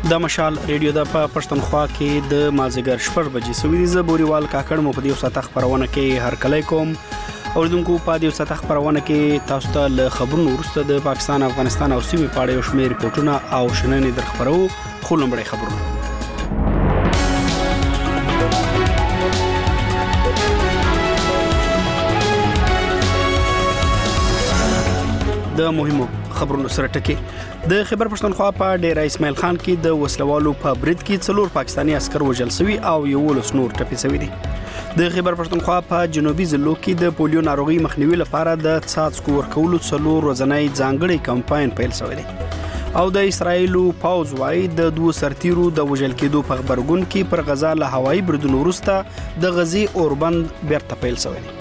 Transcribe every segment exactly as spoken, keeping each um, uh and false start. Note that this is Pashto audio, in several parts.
د مشال ریډیو د په پښتونخوا کې د مازیګر شپږ بجې سوي زه بوريوال کاکړ مو په دې ساته خبرونه کې هر کله کوم اوردونکو په دې ساته خبرونه کې تاسو ته له خبرونو وروسته د پاکستان افغانستان او سیمې په اړه یو شمېر ریپورتونه او شننې در خبرو خو لومړی خبرونه د مهمو خبرونو سره ټکی د خیبر پښتونخوا په ډیره اسماعیل خان کې د وسلوالو په برید کې څلور پاکستانی عسكر وژل شوي او یو ولس نور ټپي شوي دي. د خیبر پښتونخوا په جنوبي ضلعو کې د پولیو ناروغي مخنیوي لپاره د څاڅکو ورکولو څلور ورځنی ځانګړی کمپاین پیل شوی دی. او د اسرایلو پاوز وايي د دوه سرتیرو د وژل کېدو په خبرګون کې پر غزا له هوایي بریدونو وروسته د غزي اوربند بیرته پیل شوی دی.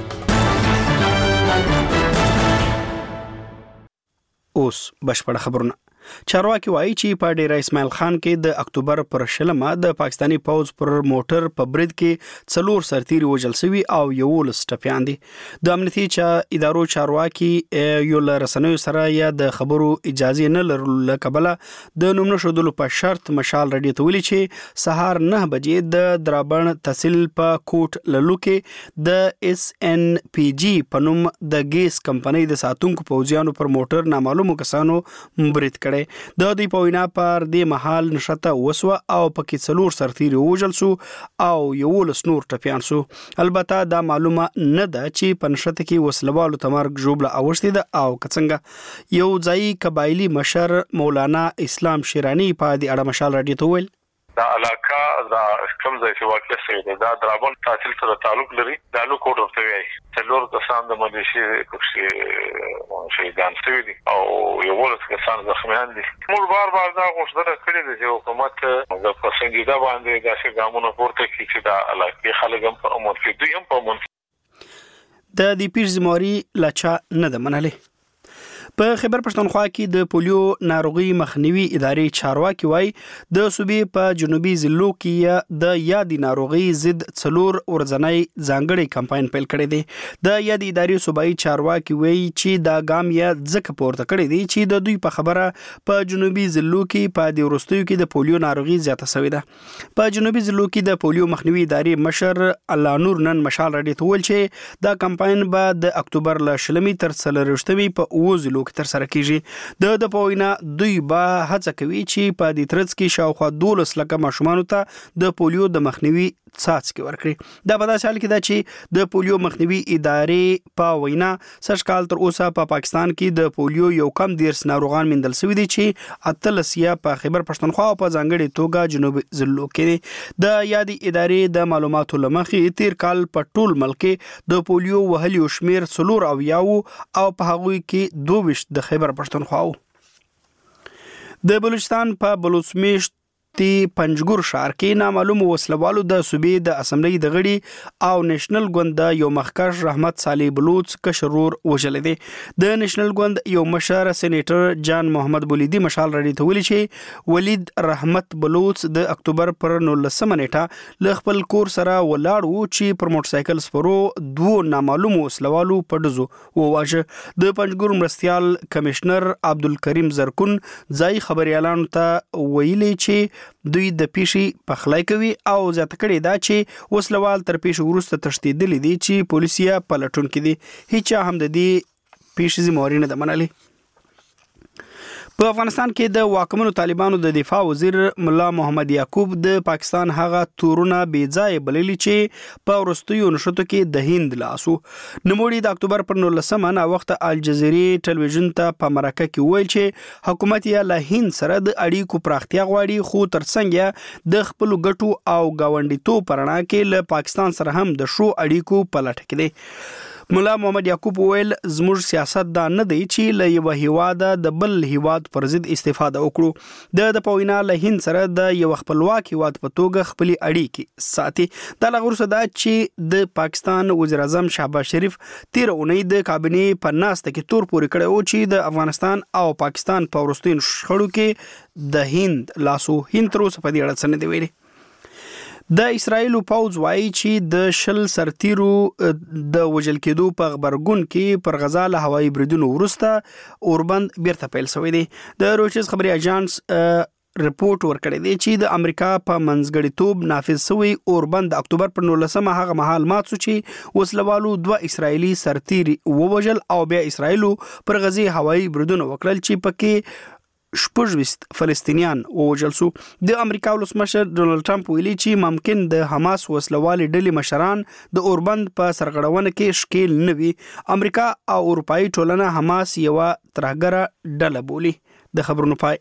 اوس بشپړ خبرونه. چارواکي وایي چې په ډیره اسماعیل خان کې د اکتوبر پر شلمه د پاکستانی پوز پر موټر په برید کې څلور سرتیري وژل شوي او یو لس ټپیان دي. د امنیتي چا ادارو چارواکي یو لرسنوي سره یا د خبرو اجازه نه لرلو کبله د نوم نشودلو په شرط مشال رډي ته ویلي چې سهار نه بجې د درابن تحصیل په کوټ للو کې د اس ان پی جی په نوم د ګیس کمپنۍ د ساتونکو پوځیانو پر موټر نامعلومو کسانو برید کړي. د دې په وینا پر دې محل نشته وسوه او پکې څلور سرتیري وژل شو او یو لس نور ټپیان شو. البته دا معلومه نه ده چې په نشته کې وسلوالو تمرګ جوړه اوښتي ده او کڅنګه. یو ځای قبایلی مشر مولانا اسلام شیرانی په دې اړه مشال رډي ته ویل دا علاقه دا کوم ځای چې واقع شوی دی دا درابل تحصیل سره تعلق لري. دا لو کوټ ورته وایي څلور کسان د ملیشي کوم شهیدان شوي دي او یو ولس کسان زخمیان دي. موږ بار بار دا غوښتنه کړې ده چې حکومت د پسندیده باندې داسې ګامونه پورته کړي چې دا علاقې خلک هم په امن کې دوی هم په امن د دې پیرزماري لچا نه ده منلې. په خیبر پښتونخوا کې د پولیو ناروغي مخنیوي ادارې چارواکي وایي د صوبې په جنوبي ضلعو کې د یادې ناروغي ضد څلور ورځنی ځانګړی کمپاین پیل کړی دی. د یادې ادارې صوبایي چارواکي وایي چې دا ګام یې ځکه پورته کړی دی چې د دوی په خبره په جنوبي ضلعو کې په دې وروستیو کې د پولیو ناروغي زیاته شوې ده. په جنوبي ضلعو کې د پولیو مخنیوي ادارې مشر الله نور نن مشال رډي ته ویل چې دا کمپاین به د اکتوبر له شلمې تر څلرویشتمې په اووه ضلعو کې تر سره کیږي. د د پوینا دوی به هڅه کوي چې په دې ترڅ کې شاوخوا دولس لکه ماشومان ته د پولیو د مخنیوي څاڅکي ورکړي. دا په داسې حال کې ده چې د پولیو مخنیوي ادارې په وینا سږ کال تر اوسه په پا پاکستان کې د پولیو یو کم دیرس ناروغان موندل شوي دي چې اتلس یې په خیبر پښتونخوا او په ځانګړي توګه جنوب ضلعو کې. د یادې ادارې د معلوماتو له مخې تیر کال په ټول ملک د پولیو وهلي شمیر څلور او یاو او په هغوی کې دوه ویشت د خیبر پښتونخوا. د بلوچستان په بلوچمیشت تی پنجګور ښار کې نامعلوم وسلوالو د صوبې د اسمبلی د غړي او نېشنل ګوند یو مخکښ رحمت صالح بلوچ کشرور وژل دي. د نېشنل ګوند یو مشر سېنیټر جان محمد بولیدي مشال رډي ته ویلي چې ولید رحمت بلوچ د اکتوبر پر نولسمه نیټه له خپل کور سره ولاړ و چې پر موټر سایکل سپرو دوه نامعلوم وسلوالو په دزو وواژه. د پنجګور مرستيال کمشنر عبدالکریم زرکون ځای خبريالانو ته ویلي چې دوی د پیشي پخلای کوي او زیاته کړي دا چې وسلوال تر پیښې وروسته تښتېدلي دي چې پولیسیا پلټونکي دي. هیڅ هم د دې پیښې ذمہواري نه ده منلې. په افغانستان کې د واکمنو طالبانو د دفاع وزیر مولا محمد یعقوب د پاکستان هغه تورونه بې ځای بللي چې په وروستیو نښتو کې د هند لاسو. نوموړي د اکتوبر پر نولسمه نا وخت الجزیرې ټلویزیون ته په مرکه کې ویل چې حکومت یې له هند سره د اړیکو پراختیا غواړي خو ترڅنګ د خپل ګټو او گاونډیتوب پرنا کې له پاکستان سره هم د شو اړیکو په لټه کې دی. مولا محمد یعقوب ویل زموږ سیاست دا نه دی چې له یو هیواد د بل هیواد پر ضد استفاده وکړو. د د پوینا له هند سره د یو خپلواک هیواد په توګه خپل اړیکې ساتي. دا لغورسه دا چې د پاکستان وزیر اعظم شهباز شریف تیر اونۍ د کابینې په ناسته کې تور پورې کړی و چې د افغانستان او پاکستان په وروستیو شخړو کې د هند لاسو. هند تر اوسه په دې اړه څه نه دی ویلي. د اسرایلو پوز وایي چې د شل سرتیرو د وژل کېدو په خبرګون کې پر غزا له هوایي بریدونو وروسته اوربند بیرته پیل شوی دی. د رویټرز خبري اژانس رپورت ورکړی دی چې د امریکا په منځګړیتوب نافذ شوی اوربند د اکتوبر پر نولسمه هغه مهال مات شو چې وسلوالو دوه اسرایلی سرتیري ووژل او بیا اسرایلو پر غزي هوایي بریدونه وکړل چې پکې شپږ فلسطینیان ووژل شو. د امریکا ولسمشر ډونالد ټرمپ ویلي چې ممکن د حماس وسلوالې ډلې مشران د اوربند په سرغړونه کې ښکیل نه وي. امریکا او اروپایي ټولنه حماس یوه ترهګره ډله بولي. د خبرونو پای.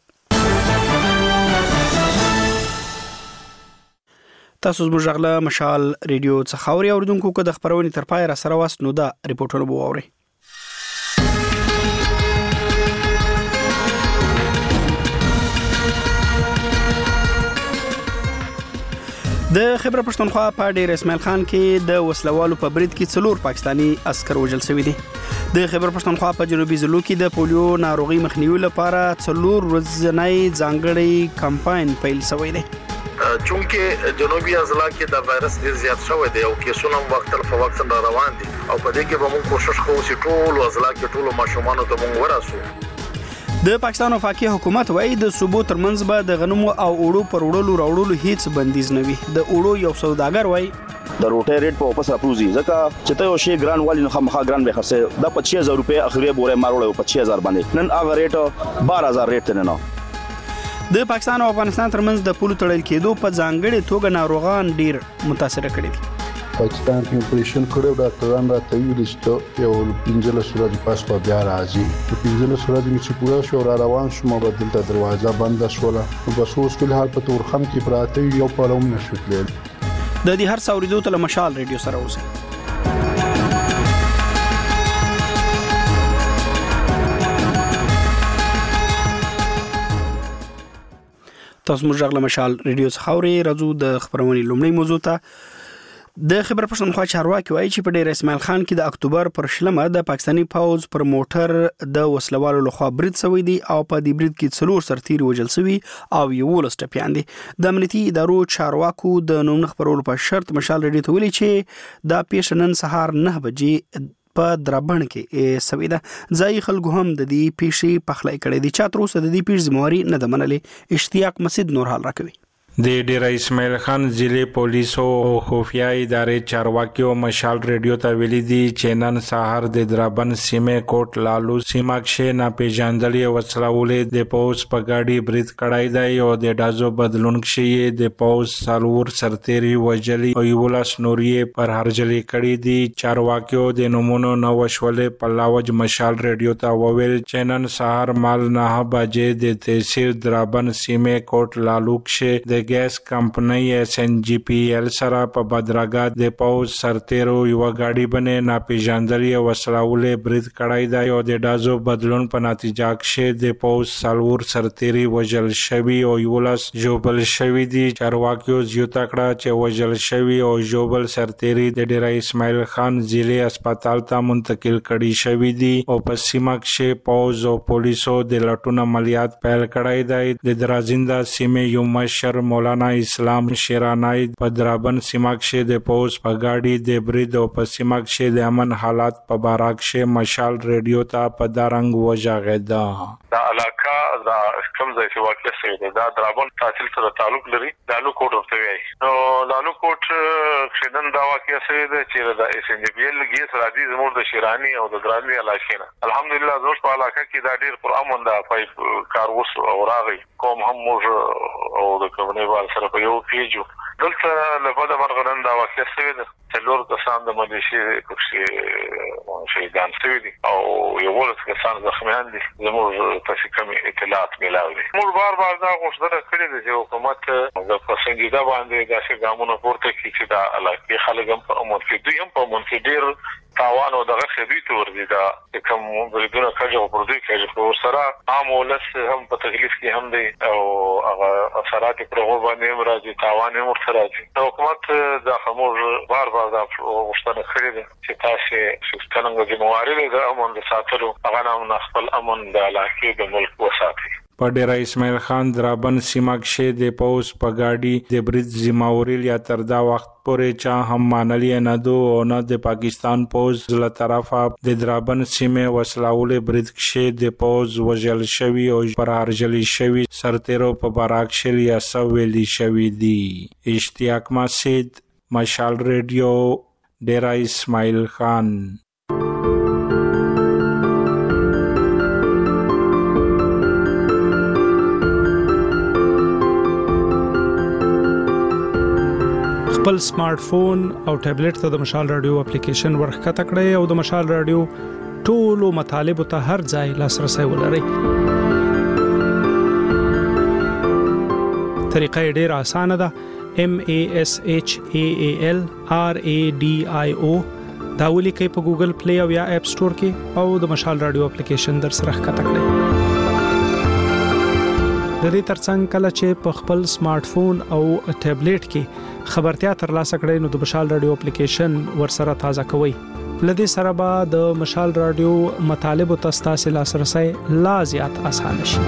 تاسو زموږ غږ له مشال ریډیو څخه اورئ. اوریدونکو که د خبرونې تر پای را سره واست نو دا ریپورټونه به واورئ. د خیبر پښتونخوا په ډیر اسماعیل خان کې د وسلوالو په برید کې څلور پاکستانی عسكر وژل شوي دي. د خیبر پښتونخوا په جنوبي ضلعو کې د پولیو ناروغي مخنیوي لپاره څلور ورځنی ځانګړی کمپاین پیل شوی دی. چونکه جنوبي اضلاع کې د وایرس ډیر زیات شوی دی او کیسونه وخت په وخت روان دي او په دې کې به موږ کوشش کوو چې ټول اضلاع کې ټول ماشومان ته موږ ورسو. د پاکستان وفاقي حکومت وايي د صوبو ترمنځ به د غنمو او اوړو پر وړلو راوړلو هیڅ بندیز نه وي. د اوړو یو سوداګر وايي د روټي ریټ په واپس راپروزي ځکه چې ته یو شی ګران والی نو خامخا ګران به خرڅه د پچیس هزار روپے اخري بوره ماروړو پچیس هزار باندې نن هغه ریټ بارہ هزار ریټ نه نه. د پاکستان او افغانستان ترمنځ د پولو تړل کېدو په ځانګړي توګه ناروغان ډیر متاثر کړي دي. پاکستان کې اپریشن کړو ډاکټران راته ویل چې یو پنځله سورج پاس په بیا راځي. په پنځله سورج چې پورا شو را روان شوم په دلته دروازه بند شوله نو بس اوس په حال په تورخم کې پراته یو پالوم نشوتل. د دې هر څاوریدو ته مشال ریډیو سره اوسه. تاسو موږ غږ له مشال ریډیو څخه اورئ. راځو د خبرونې لومړی موضوع ته. د خیبر پښتونخوا چارواکي وایي چې په ډیر اسماعیل خان کې د اکتوبر پر شلمه د پاکستاني پوځ پر موټر د وسلوالو لخوا برید شوی دی او په دې برید کې څلور سرتیري وژل شوي او یولس ټپیان دي. د امنیتي ادارو چارواکو د نوم نه خبرولو په شرط مشال ریډیو ته ویلي چې دا پیښه نن سهار نه بجې په درابڼ کې سوي ده. ځایي خلکو هم د دې پیښې پخلی کړی دی. چا تر اوسه د دې پیښې ذمہواري نه ده منلې. اشتیاق مسجد نور حال راکوي. د ډیر اسماعیل خان ضلع پولیسو او خفیه ادارې چارواکیو مشال ریډیو ته ویلي دي چې نن سهار د درابن سیمې کوټ لالو سیمه کې ناپېژندلې وسلوالې د پوز په ګاډي برید کړای دی او د ډازو بدلون کې د پوز سالور سرتيري وجلي او یولس نورې پر هرجلي کړي دي. چارواکیو د نمونو نو وشولې په لاوج مشال ریډیو ته وویل چې نن سهار مال نه بجې د تحصیل درابن سیمې کوټ لالو کې د ګیس کمپنۍ ایس ان جی پی ایل سره په بدرګه د پوز سرتیرو یو غاډي باندې ناپېژندلې وسلوالې برید کړای دی او د ډازو بدلون په نتیجه کې د پوز سالور سرتیري وژل شوی او یولس جوبل شوی دي. چارواکیو زیاته کړه چې وژل شوی او جوبل سرتیري د ډیر اسماعیل خان ضلع هسپتال ته منتقل کړي شوی دي او په سیمه کې پوز او پولیسو د لټون عملیات پیل کړای دی. د درازینده سیمې یو مشر مولانا اسلام شیرانای په درابن سیمه کې د پوز په ګاډي د برید او په سیمه کې د امن حالات په باره کې مشال ریډیو ته په دارنګ وژغېدا. دا علاقه دا کوم ځای چې واقع شوی دی دا درابن تحصیل سره تعلق لري. دا لو کوټ ورته وایي. نو دا لو کوټ چې نن دا واقع شوی دی چې د ایس ان جی پی ایل ګیس راځي زموږ د شیرانی او د درازي علاقې نه. الحمدلله زموږ په علاقه کې دا ډیر پر امن دا پایپ کار وسو او راغی کوم هم موږ او د کومې وال سره په یو پیجو دلته لپاره مرغنن دا واقع شوی دی. څلور کسان د ملیشي کوم شهیدان شوي دي او یولس کسان زخمیان دي. زموږ په کوم اطلاعات ملاوي دي. موږ بار بار دا غوښتنه کړې ده چې حکومت د پسندیده باندې داسې ګامونه پورته کړي چې دا علاقې خلک هم په امن کې دوی هم په امن کې ډېر تاوان او دغه خدي تور دي. دا کوم بریدونه کوي او پر دوی کوي خو سره عام ولس هم په تکلیف کې هم دي او هغه اثرات پر هغه باندې هم راځي تاوان هم ورته راځي. حکومت دا موږ بار بار دا غوښتنه کړې ده چې تاسو څنګه ذمہواري د امن د ساتلو هغه نه خپل امن د علاقې د ملک وساتي. په ډیره اسماعیل خان درابن سیمه کې د پوز په گاډي د برید ذمہوریل یا تر دا وخت پورې چا هم مانلی نه دو او نه د پاکستان پوز له طرفه د درابن سیمه وسلاول برید کې د پوز وجل شوی او پر ارجلی شوی سرتیرو په باراک شل یا سویلی شوی دی. اشتیاق مسجد، مشال ریډیو، ډیره اسماعیل خان. خپل سمارټ فون او ټابلیټ ته د مشال رادیو اپلیکیشن ورخکته کړئ او د مشال رادیو ټولو مطالبه ته هر ځای لاسرسي ولرئ. طریقه ډیره اسانه ده. M A S H A A L R A D I O دا ولیکئ په ګوګل پلی او یا اپ سٹور کې او د مشال رادیو اپلیکیشن در سره ښکته کړئ. د دې ترڅنګ کله چې په خپل سمارټ فون او ټابلیټ کې خبرتیا ترلاسه کړئ نو د مشال رادیو اپلیکیشن ورسره تازه کوئ. لدې سره به د مشال رادیو مطالب او تاسو لاسرسي لا زیات اسانه شي.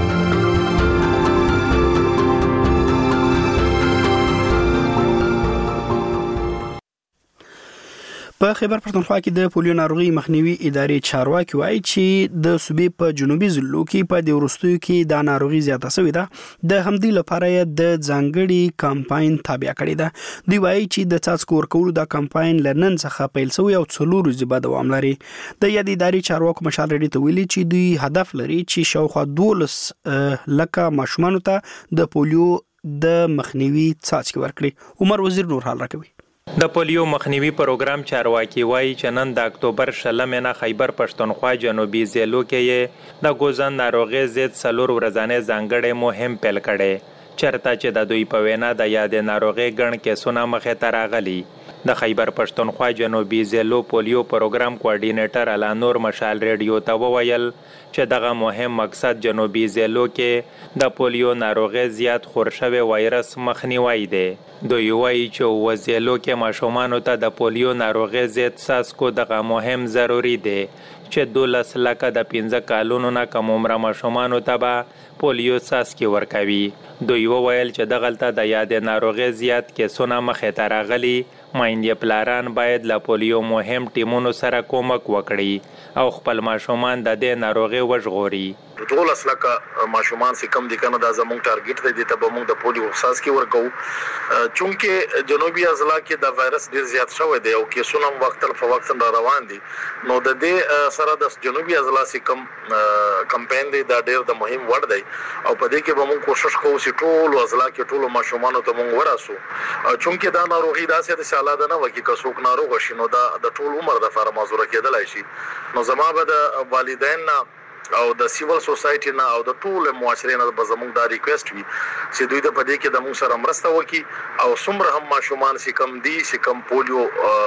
په خیبر پښتونخوا کې د پولیو ناروغي مخنیوي ادارې چارواکي وایي چې د صوبې په جنوبي ضلعو کې په د ورستیو کې د ناروغي زیاته شوې ده. د همدې لپاره د ځانګړي کمپاین تابع کړی ده. دوی وایي چې د څاڅکو ورکولو د کمپاین لنن څخه پیل شوی او څلور ورځې به دوام لري. د یاد ادارې چارواکو مشال ریډیو ته ویلي چې دوی هدف لري چې شاوخوا دولس لکه ماشومان ته د پولیو د مخنیوي څاڅکي ورکړي. عمر وزیر نور حال راکوي. د پولیو مخنیوي پروګرام چارواکي وایي چې نن د اکتوبر شلمه نه خیبر پښتونخوا جنوبي ضلعو کې د ګوزن ناروغي ضد څلور ورځې ځانګړې مهم پیل کړي. چرته چې د دوی په وینا د یاد ناروغي ګڼ کیسونه مخې ته راغلي. د خیبر پښتونخوا جنوبي ضلعو پولیو پروګرام کوارډینیټر الانور مشال ریډیو ته وویل چې دغه مهم مقصد جنوبي ضلعو کې د پولیو ناروغي زیات خورشوي وایرس مخنیوي دی. دوی وایي چې وزیلو کې ماشومانو ته د پولیو ناروغي ضد څاڅکو دغه مهم ضروری دی چې دولس لکه د پنځه کالونو نه کم عمره ماشومانو ته به پولیو څاڅکي ورکوي. دوی وویل چې دغلته د یاد ناروغي زیات کیسونه مخې ته راغلي. مایندې پلاران باید له پولیو مهم ټیمونو سره کومک وکړي او خپل ماشومان د دې ناروغي وژغوري. دولس لکه ماشومان چې کم دي کنه دا زموږ ټارګټ دی ته به موږ د پولیو څاڅکي ورکو. چونکه جنوبي اضلاع کې د وایرس ډیر زیات شوی دی او کیسونه وخت په وخت را روان دي. نو د دې سره د جنوبي اضلاع چې کم کمپاین دی دا ډیر د مهم وړ دی او په دې کې به موږ کوشش کوو چې ټول اضلاع کې ټول ماشومان ته موږ وراسو. چونکه دا ناروغي داسې د شاله ده نه وکي که څوک ناروغ شي نو دا د ټول عمر د لپاره معذور کېدلای شي. نو زما به د والدین او د سیول سوسایټي نه او د ټول معاشرې نه به زموږ دا ریکوست وي چې دوی د پدې کې د موږ سره مرسته وکړي او څومره هم ماشومان چې کم دي چې کم پولیو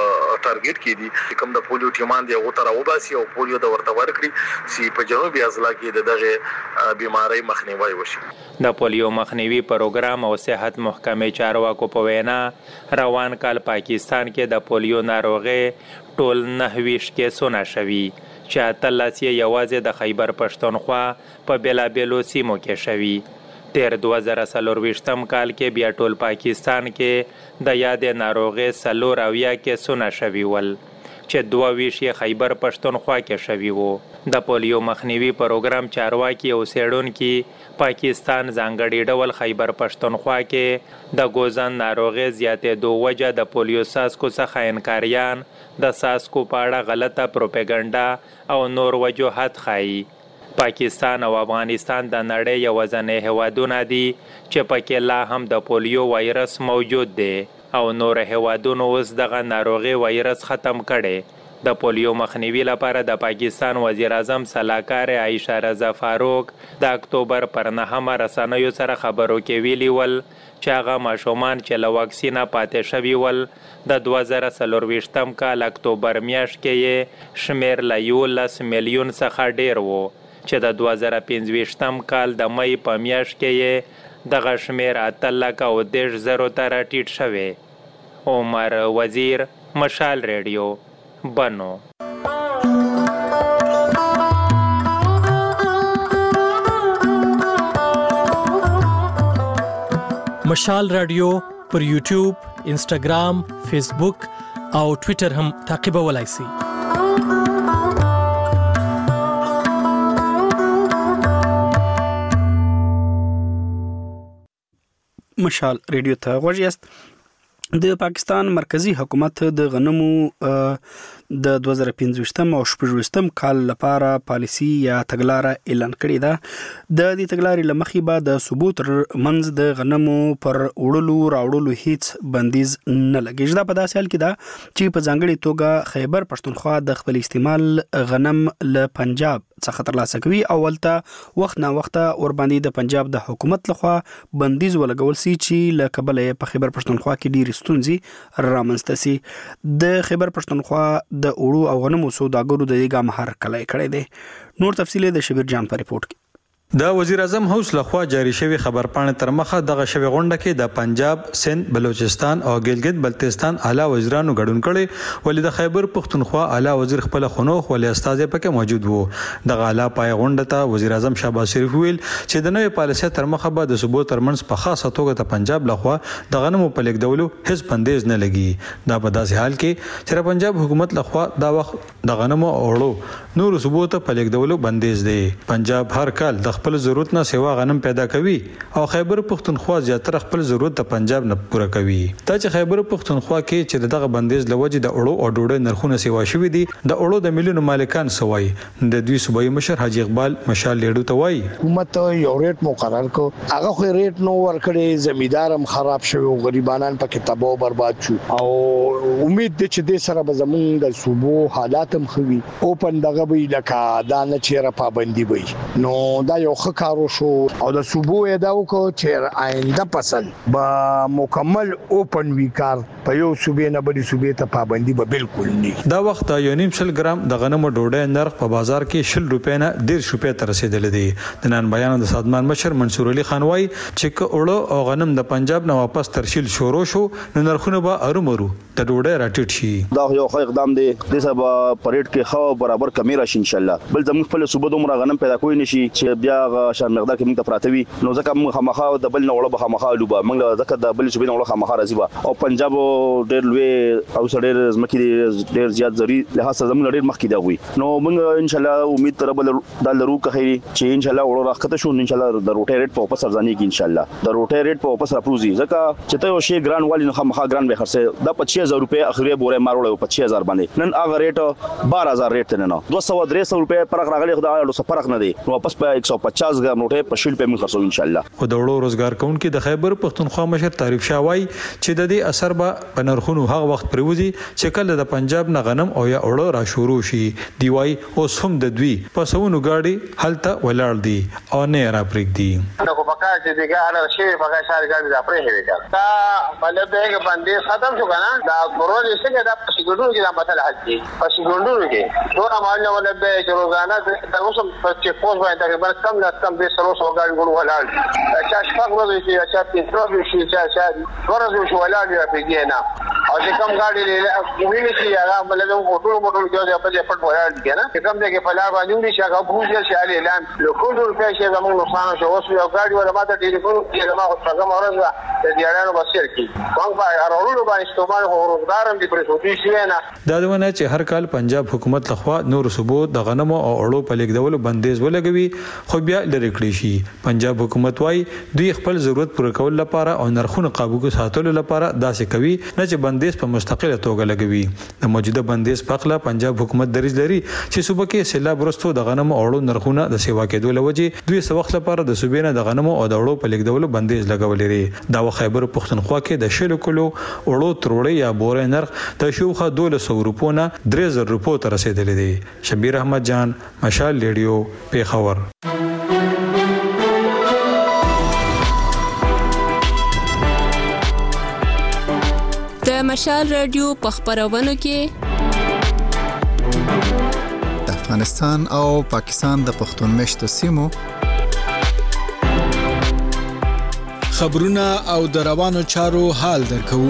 ټارګټ کړي چې کم د پولیو ټیمان دی هغه تر وباسي او پولیو د ورته ورکړي چې په جنوبي اضلاع کې دغه بیماری مخنیوي وشي. د پولیو مخنیوي پروګرام او صحت محکمې چارواکو په وینا روان کال پاکستان کې د پولیو ناروغي ټول نه ویش کیسونه شوي چې اتلس یې یوازې د خیبر پښتونخوا په بېلابېلو سیمو کې شوي. تیر دوه زره څلرویشتم کال کې بیا ټول پاکستان کې د یادې ناروغۍ څلور اویا کیسونه شوي ول چې دوه ویشت یې خیبر پښتونخوا کې شوي وو. د پولیو مخنیوي پروګرام چارواکي او څېړونکي پاکستان ځانګړي ډول خیبر پښتونخوا کې د ګوزن ناروغۍ زیاتېدو وجه د پولیو څاڅکو څخه انکاریان د څاڅکو په اړه غلطه پروپاګاندا او نور وجوهات ښایي. پاکستان او افغانستان د نړۍ یوازینۍ هیوادونه دي چې پکې لا هم د پولیو وایرس موجود دی او نور هیوادونو اوس دغه ناروغي وایرس ختم کړي. د پولیو مخنیوي لپاره د پاکستان وزیر اعظم سلاکار عایشه رضا فاروق د اکتوبر پر نهمه رسنیو سره خبرو کې ویلي ول چې هغه ماشومان چې له واکسینه پاتې شوي ول د دوه زره څلرویشتم کال اکتوبر میاشت کې یې شمیر له یولس میلیون څخه ډیر و چې د دوه زره پنځویشتم کال د مې په میاشت کې یې دغه شمیر اته لکه او دېرش زرو ته راټیټ شوی. عمر وزیر، مشال ریډیو، بنو. مشال رادیو پر یوټیوب، انسټاګرام، فیسبوک او ټوئیټر هم تعقیبولای شئ. مشال ریډیو ته غوږ یاست. د پاکستان مرکزی حکومت د غنمو د دوه زره پنځه او شپږ کال لپاره پالیسی یا تګلارې اعلان کړې ده. د دې تګلارې لمخې به د ثبوت منځ د غنمو پر وړلو راوړلو هیڅ بندیز نه لګیږي. دا په داسې حال کې ده چې په ځانګړي توګه خیبر پښتونخوا د خپل استعمال غنم له پنجاب څخه ترلاسه کوي او ولته وخت نه وخت ور باندې د پنجاب د حکومت لخوا بندیز ولګول سي چې له کبل په خیبر پښتونخوا کې ډیر ستونزې رامنځته سي. د خیبر پښتونخوا د اوړو او غنمو سوداګرو د ګام هر کله کړی دی. نور تفصیل د شبیر جان په ریپورت کې. د وزیر اعظم هوس لخوا جاری شوی خبرپاڼه تر مخه دغه شوی غونډه کې د پنجاب، سند، بلوچستان او ګلګت بلتستان اعلی وزیرانو ګډون کړي، ولې د خیبر پښتونخوا اعلی وزیر خپل خنوخ ولې استاد پکې موجود وو. دغه اعلی پای غونډه ته وزیر اعظم شهباز شریف ویل چې د نوې پالیسۍ تر مخه به د صوبو ترمنځ په خاصه توګه د پنجاب لخوا د غنمو په لیږدولو هیڅ بندیز نه لګي. دا په داسې حال کې چې د پنجاب حکومت لخوا دا وخت د غنمو اوړو نور صوبو ته په لیږدولو بندیز دی. پنجاب هر کال د خپل ضرورت نه سیوا غنم پیدا کوي او خیبر پښتونخوا زیاتره خپل ضرورت د پنجاب نه پوره کوي. دا چې خیبر پښتونخوا کې چې دغه بندیز لوجه د اړو او ډوډۍ نرخونه سیوا شوې دي، د اړو د ملیونو مالکان سوای د دوی صوبایي مشر حاجی اقبال مشال لیډو ته وایي حکومت یو ریټ مقرر کو، هغه خو ریټ نو ورکړي، زمیدارم خراب شوی او غریبانان پکې تباہ او برباد شو او امید دي چې د سره به زمونږ د صوبو حالات هم خوي او پندغه به لکه دا نه چیرې پابندي وي. نو دا یو ښه کارو شو او د صوبو اداو کو چې آینده پسل با مکمل اوپن ویکار په یو صوبې نه بلی صوبې ته پابندي به بالکل نه. دا وخت یو نیم سل ګرام د غنمو ډوډۍ نرخ په بازار کې شل روپۍ نه ډیر روپۍ ته رسیدلی دی. د نن بیان د سازمان مشر منصور علي خان وایي چې ک اوړو او غنم د پنجاب نه واپس ترشیل شروع شو نو نرخونه به ارومرو د ډوډۍ راټیټ شي. دا یو ښه اقدام دی د سبا پریډ کې خو برابر کمی راشي ان شاء الله. بل زموږ خپل صوبه دومره غنم پیدا کوي نشي چې بیا شان مقدار کې موږ ته پراته وي، نو ځکه موږ خامخا د بل نه وړه به خامخا لوبه موږ ځکه د بل صوبې نه وړه خامخا راځي به او پنجاب ډېر لوی او ډېر ځمکې ډېر زیات زری لحاظ زموږ ډېر مخکې دی وي. نو موږ ان شاء الله امید تر بل د لرو کوي چې ان شاء الله وړه راخته شو ان شاء الله د روټي ریټ په واپس ارزاني کې ان شاء الله د روټي ریټ په واپس راپروزي. ځکه چې ته یو شی ګران والی نه خامخا ګران به خرڅه د پچیس هزار روپۍ اخري بوره ماروړ په پچیس هزار باندې نن هغه ریټ بارہ هزار ریټ ته نه دوه سوه درې سوه روپۍ فرق راغلی، خو دا څه فرق نه دی. واپس په یک سو پچاس ګرام روټي په شیل په موږ خرڅو ان شاء الله. خو د وړو روزګار کوونکي د خیبر پښتونخوا مشر تعریف شاه وایي چې د دې اثر به په نرخونو هغه وخت پروزي چې کله د پنجاب نه غنم او یا وړو را شروع شي. دی وایي اوس هم د دوی په سونو گاډي هلته ولاړ دي او نه را پرېږدي. نو په کار چې دیګه هر شی په کار شار گاډي را پرېږدي دا مطلب دی چې باندې ختم شو کنه دا کورونه څنګه د پښګونو کې دا مسله حل دي. پښګونو کې دوه مالونه مطلب دی چې روزانه د اوسم په چې پوز باندې تقریبا کم نه کم به سره سو گاډي ګول ولاړ چې شپږ ورځې چې چې تاسو شي چې چې ورځې شو ولاړ دی په نه او چې کم گاډي ویني چې هغه مطلب موټر موټر کې په دې پټ ولاړ دي نه چې کم دې کې فلا باندې دي چې هغه بوجه چې علي اعلان له کوم ډول پیسې زموږ نقصان شو اوس یو گاډي ولا ماته ټلیفون کې زموږ څنګه مرزه د دیارانو بسیر کی څنګه به اورولو باندې استعمال روزګارم دي پرې سوتي شي نه. دا دونه چې هر کال پنجاب حکومت لخوا نور صوبو د غنمو او اړو په لیږدولو بندیز ولګوي خو بیا لري کړی شي. پنجاب حکومت وايي دوی خپل ضرورت پوره کول لپاره او نرخونه قابو کې ساتلو لپاره داسې کوي نه چې بندیز په مستقله توګه لګوي. د موجوده بندیز په اړه پنجاب حکومت دریځ لري چې صوبه کې سیلاب وروسته د غنمو او اړو نرخونه د سیوا کېدو لوجه دوی څه وخت لپاره د صوبې نه د غنمو او د اړو په لیږدولو بندیز لګولې لري. دا خیبر پښتونخوا کې د شلو کلو اړو تروړې یا بورې نرخ د شوخه دولس سوه روپو نه درې زره روپو ته رسیدلی دی. شبیر احمد جان، مشال ریډیو، پیښور. د مشال ریډیو په خبرونو کې د افغانستان او پاکستان د پښتون مشتو سیمو خبرونه او د روانو چارو حال درکو.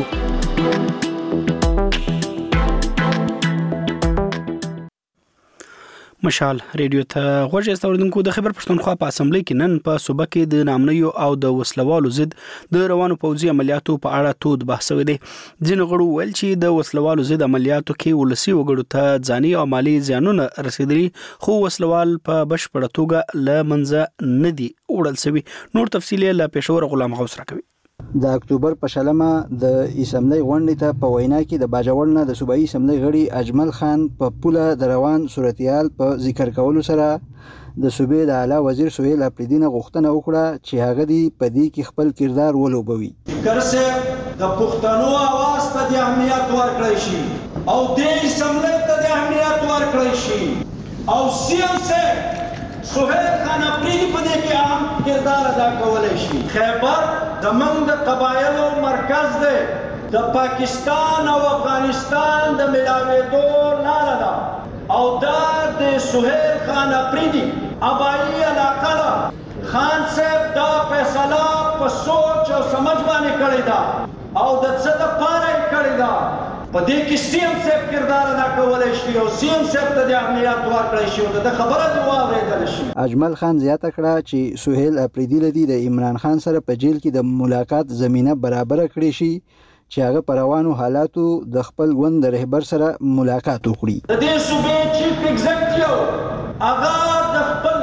مشال ریډیو ته غوږ استوردونکو د خبر پښتونخوا په اسمبلی کې نن په صوبه کې د نامنیو او د وسلوالو ضد د روانو پوځي عملیاتو په اړه تود بحث وکړي. ځینو غړو ویل چې د وسلوالو ضد عملیاتو کې ولسی وګړو ته ځاني او مالی زیانونه رسیدلي، خو وسلوال په بشپړه توګه له منځه نه دي وړل شوي. نور تفصیل له پېښور غلام غوث راکوي. د اکتوبر په شلمه د اسمبلی غونډې ته په وینا کې د باجوړ نه د صوبایي اسمبلی غړي اجمل خان په پوله د روان صورتحال په ذکر کولو سره د صوبې د اعلی وزیر سهیل اپریدي نه غوښتنه وکړه چې هغه دې په دې کې خپل کردار ولوبوي. کرسه د پښتنو आवाज ته د اهمیت ورکړی شي او د اسمبلی ته د اهمیت ورکړی شي او سیم سه سهیل خان اپریدي په دې کې اهم کردار ادا کولی شي. خیبر زمونږ د قبایلو مرکز دی، د پاکستان او افغانستان د ملاوېدو لاره ده او دا د سهیل خان اپریدي ابایي علاقه ده. خان صاحب دا فیصله په سوچ او سمجھ باندې کړې ده او د څه دپاره یې کړې ده. په دې کې سیم صاحب کردار ادا کولی شي او سیم صاحب ته د اهمیت ورکړی شي او د خبره دې واورېدلی شي. اجمل خان زیاته کړه چې سهیل اپریدي له دې د عمران خان سره په جیل کې د ملاقات زمینه برابره کړې شي چې هغه په روانو حالاتو د خپل ګوند د رهبر سره ملاقات وکړي. د دې صوبې چیف ایگزیکټیو هغه د خپل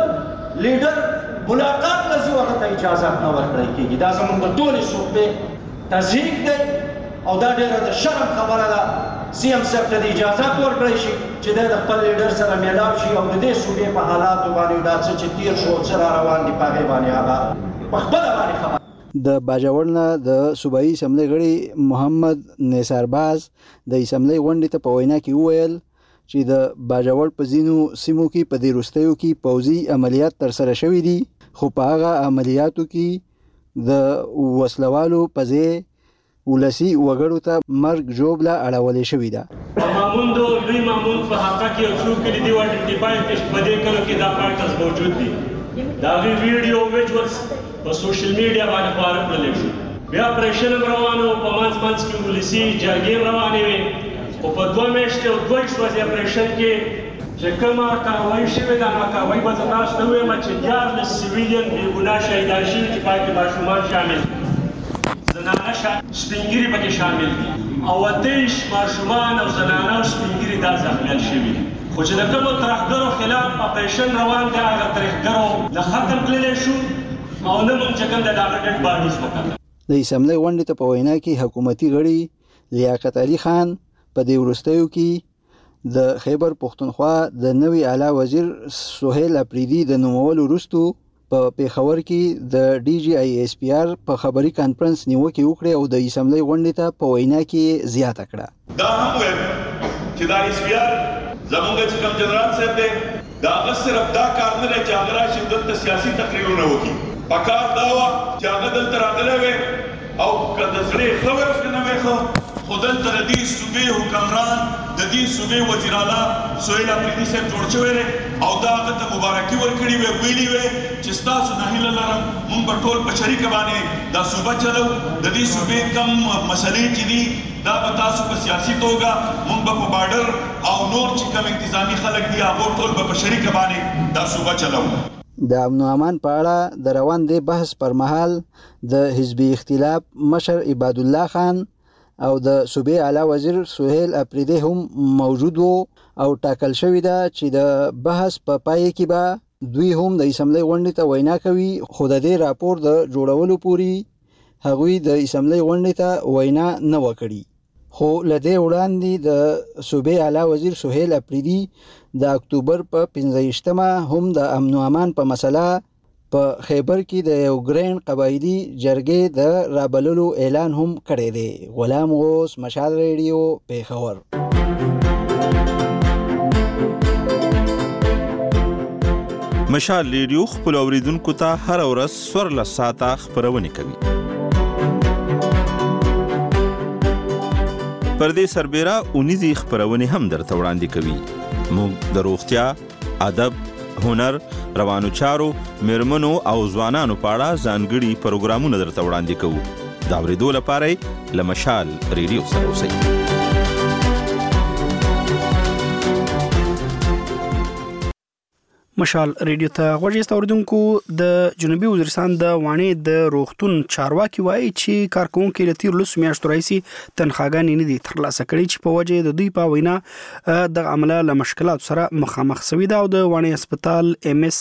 لیډر ملاقات لزی وخت اجازه نه ورکړی کېږي. دا زموږ د ټولې صوبې تضحیک دی او دا ډیره د شرم خبره ده. سی ام صاحب ته اجازه ورکړی شي چې د خپل لیډر سره میلاو شي او د دې صوبې په حالاتو باندې دا څه چې تیر شو سره روان دي په هغې باندې هغه په خپله باندې خبر. د باجوړ نه د صوبایي اسمبلی غړي محمد نثارباز د اسمبلی غونډې ته په وینا کې وویل چې د باجوړ په ځینو سیمو کې په دې وروستیو کې پوځي عملیات ترسره شوي دي، خو په هغه عملیاتو کې د وسلوالو په ځای ولسی وګړو ته مرګ جوړه اړولې شوې ده. مامون دو لوی مامون په حق کې او څو کې دی وایي چې پای کې په دې کلو کې دا پایټس موجود دي. دا وی ویډیو ویجوالز په سوشل میډیا باندې خبره کړل شي. بیا پرېشن روانو په مانس مانس کې ولسی جاګې روانې وي او په دوه میاشتې او دوه شپې پرېشن کې چې کومه کاروایی شوې ده نو کاروایی به زه تاسو ته ووایم چې دیارلس سیویلین بې ګناه شهیدان شوي چې پای کې ماشومان شامل دي، زنانه سپینګیري پکې شامل دي او اتیش ماشومان او زنانه او سپینګیري دا زخمیان شوي دي. خو چې د کومو ترهګرو خلاف اپریشن روان دی هغه ترهګرو نه ختم کړلی شو او نه موږ چې کوم د هغه ډېډ باډیز وکړل. د اسمبلی غونډې ته په وینا کې حکومتي غړي لیاقت علي خان په دې وروستیو کې د خیبر پښتونخوا د نوي اعلی وزیر سهیل اپریدي د نومولو وروستو په پیښور کې د ډي جی آی ایس پی آر په خبري کانفرنس نیوکه وکړه او د اسمبلی غونډې ته په وینا کې زیاته کړه. دا هم وایي چې دا ایس پی آر زموږ چې کوم جنرال صاحب دی دا هغه صرف دا کار نه دی چې هغه راشي دلته سیاسي تقریرونه وکړي. پکار دا وه چې هغه دلته راغلی وی او که د زړې ښه ورکړې نه وی ښه خو دلته د دې صوبې حکمران د دې صوبې وزیر اعلی سهیل اپریدي صاحب جوړ شوی دی او دا هغه ته مبارکي ورکړې وې، ویلي وې چې ستاسو نه هیله لرم موږ به ټول په شریکه باندې دا صوبه چلو. د دې صوبې کم مسلې چې دي دا به تاسو په سیاسي توګه موږ به په بارډر او نور چې کوم انتظامي خلک دي هغه ټول به په شریکه باندې دا صوبه چلو. د امن و امان په اړه د روان دی بحث پر مهال د حزبي اختلاف مشر عباد الله خان او د صوبې اعلی وزیر سهیل اپریدي هم موجود وو او ټاکل شوی ده چې د بحث په پای کې به دوی هم د اسمبلی غونډې ته وینا کوي، خو د دې راپور د جوړولو پوري هغوی د اسمبلی غونډې ته وینا نه وکړي. خو له دې وړاندې د صوبې اعلی وزیر سهیل اپریدي د اکتوبر په پنځه ویشتمه هم د امن و امان په مسله په خیبر کې د یو ګرین قبایلي جرګې د رابللو اعلان هم کړی دی. غلام غوث، مشال ریډیو، پیښور. مشال ریډیو خپل اوریدونکو ته هر ورځ څوارلس ساعته خبرونه کوي. پر دې سربېره اونیزي خبرونه هم درته وړاندې کوي. موږ د روغتیا، ادب، هنر، روانو چارو، میرمنو او ځوانانو په اړه ځانګړي پروګرامونه درته وړاندې کوو. دا اورېدو لپاره له مشال ریډیو سره اوسئ. مشال ریډیو ته غوږی استوردونکو د جنوبي وزیرستان د وانی د روغتون چارواکي وایي چې کارکونکو د تیر لس میاشتو راځي تنخواګانې نه دي ترلاسه کړي چې په وجه د دوی په وینا د عمله له مشکلات سره مخامخ شوی دا او د وانی هسپتال ام اس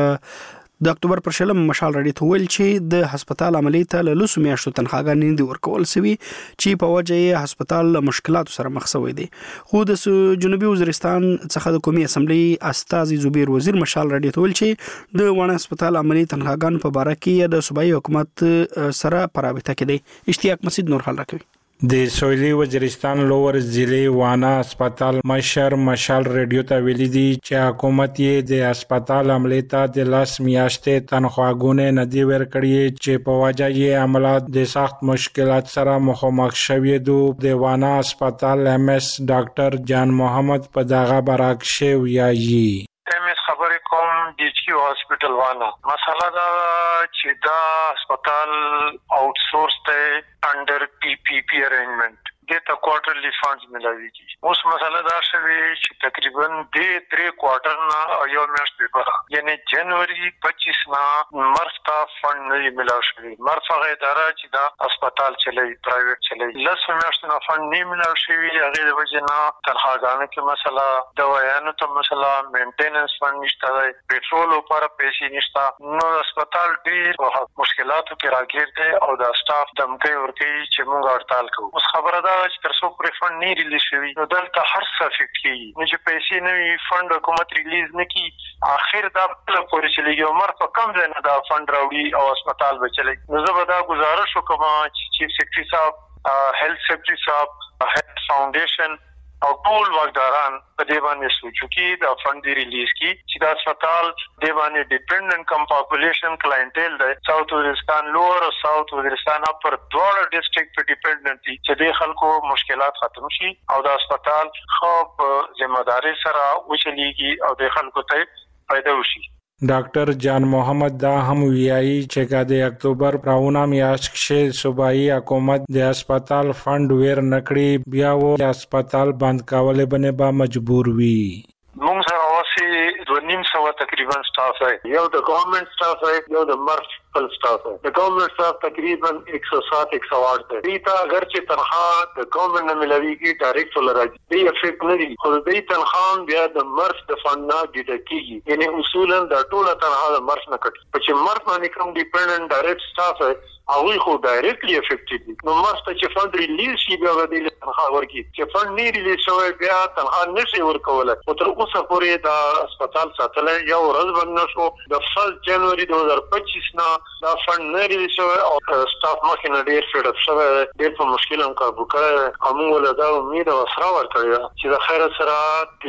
د اکتوبر پر شلم مشال راډیو ته ویل چې د هسپتال عملی ته له لس میاشتو تنخواګانې نه دي ورکول شوی چې په وجه یې هسپتال له مشکلات سره مخ شوی دی خو د جنوبي وزیرستان څخه د قومي اسمبلی استاذ زبیر وزیر مشال راډیو ته ویل چې د وانی هسپتال عملی تنخواګان په باره کې د صوبایي حکومت سره په رابطه کې دی. اشتیاق مسعود نور حل راکوي. د سویلي وزیرستان لوور ضلع وانا هسپتال مشر مشال ریډیو ته ویلي دي چې حکومت یې د هسپتال عملې ته د لاس میاشتې تنخواګونه نه دی ورکړي چې په وجه یې عملات د سخت مشکلات سره مخامخ شوي دي. د وانا هسپتال ام اس ډاکټر جان محمد په دغه برعکس ویایي خبرې کوم ډي جی هاسپټل وانا مسله دا چې دا هسپتال آوټ سورس ته انډر پی پی پی ارینجمنٹ دته کوارټرلی فانډز ملایږي. اوس مسله دا شوی چې تقریبا د درې کوارټر نه یو میاشت به یعنی جنوري پچیس نه مرستا فند نه ملاو شوی. مرستا اداره چې دا هسپتال چلای پرایویټ چلای لس میاشت نه فند نه ملاو شوی. هغه د وجه نه تنخواګانو کې مسله دوايانو ته مسله مینټیننس فند نشته دی پټرول لپاره پیسې نشته نو هسپتال ډیر مشکلاتو کې راګیر دی او د سټاف دمکې ورته چې موږ هړتال کوو. اوس خبره ده چې تر څو پرې فند نه ریلیز شوی نو دلته هر څه افیکټ کیږي نو چې پیسې نه وي فند حکومت ریلیز نه کی اخر دا بل پورې چلیږي عمر په کم ځای نه دا فند راوړي او هسپتال به چلی. نو زه به دا گزارش وکم چې چیف سیکرټری صاحب هیلث سیکرټری صاحب هیلث فاونډیشن او ټول واکداران په دې باندې سوچو کې دا فند ریلیز کی چې دا هسپتال د باندې ډیپندنت کم پاپولیشن کلاینټیل دی ساوث وزیرستان لوور او ساوث وزیرستان اپر دواړه ډیسټریکټ په ډیپندنت دي چې د خلکو مشکلات ختم شي او دا هسپتال خو په ځمېداري سره وچلیږي او د خلکو ته فائدہ وشي. ډاکټر جان محمد دا هم ویایي چې د اکتوبر پراونه میاشت کې صوبایي حکومت د هسپتال فند ور نکړي بیا و هسپتال بند کولې باندې به مجبور وي. موږ سره اوسې دوه نیم سو تقریبا سټاف دی یو د ګورنمنت سټاف دی یو د مرفل سټاف دی. د ګورنمنت سټاف تقریبا ایک سو سات ایک سو آٹھ دی. دې ته اگر چې تنخواه د ګورنمنت نه ملويږي ډایرکټ ولراځي دې افیکټ نه دي خو دې تنخواه بیا د مرف د فند نه ډیډکټیږي یعنی اصولا د ټوله تنخواه د مرف نه کټي چې مرف باندې کوم ډیپندنت ډایرکټ سټاف دی هغه خو ډایرکټلی افیکټډ دي. نو مرسته چې فند ریلیز شي بیا د تنخواه ورکړي چې فند نه ریلیز شوی بیا تنخواه نشي ورکوله. او تر اوسه پورې دا هسپتال ساتل یو ورځ باندې شو د فست جنوري دوه هزار پچیس نه دا فند نه ریلیز شوی او سټاف مخکې نه ډیر فیډ اپ شوی ډیر په مشکل هم کار وکړ. موږ له دا امید او سره ورکړی چې د خیر سره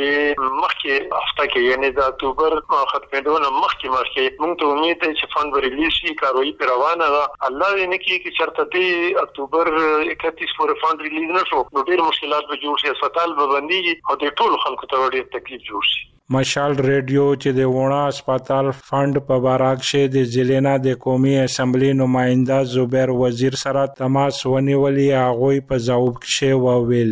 د مخکې هفته کې یعنی د اکتوبر ختمېدو مخکې مخکې موږ ته امید ده چې فند ریلیز شي کاروي روانه ده. الله دې نه کړي چې چرته د اکتوبر اکتیس پورې فند ریلیز نشو نو ډیر مشکلات به جوړ شي هسپتال به بنديږي او د ټول خلکو ته ډیر تکلیف جوړ شي. مشال ریډیو چې د وونه هسپتال فند په باراکشه د ضلع د قومي اسمبلی نماینده زبیر وزیر سره تماس ونیولي هغه په ځواب کې وویل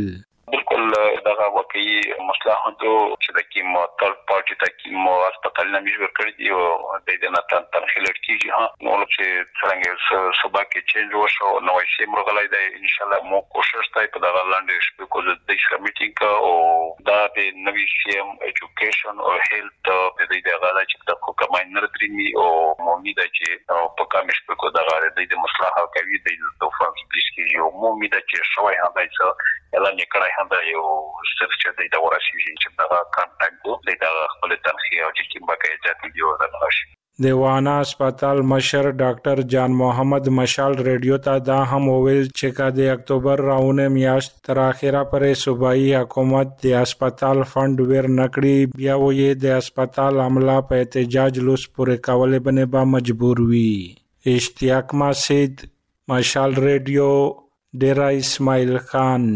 دغه واقعي مصلحتو چې د کیمو تل پارټي ته کیمو هسپتال نه مجبور کړی دی او د دې نه تن تنخیل کیږي ها نو چې څنګه سبا کې چینج وشو نو شي مرغلای دی ان شاء الله مو کوشش کوي په دغه لاندې شپه کو د دې میټینګ او دا د نوي سی ام ایجوکیشن او هیلث د دې دغه چې د حکومت ماینر درمي او امید چې په کامیش په کو دغه د دې مصلحت کوي د توفان سپیس کې یو امید چې شوی هم دی څه اعلان کړای هم دی یو څه چې د ورسیږي چې دا کانټاکټ د خپل تنخیه او چې کوم بقای ځاتي دی ورنشي. د وانا هسپتال مشر ډاکټر جان محمد مشال ریډیو ته دا هم وویل چې د اکتوبر راونه میاشت تر اخره پرې صوبایي حکومت د هسپتال فند ور نکړي بیا وې د هسپتال عمله په احتجاج لوس پورې کولې باندې به مجبور وي. اشتیاق مسعود مشال ریډیو ډیرا اسماعیل خان.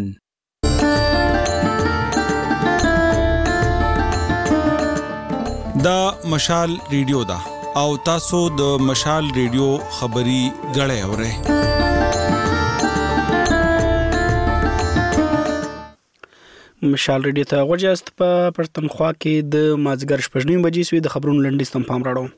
دا مشال ریډیو دا او تاسو د مشال ریډیو خبري غړې اورئ. مشال ریډیو ته غوښیاست. په پښتونخوا کې د مازګر شپږ نیمې بجې سوي. د خبرونو لنډیز تم پام راړو.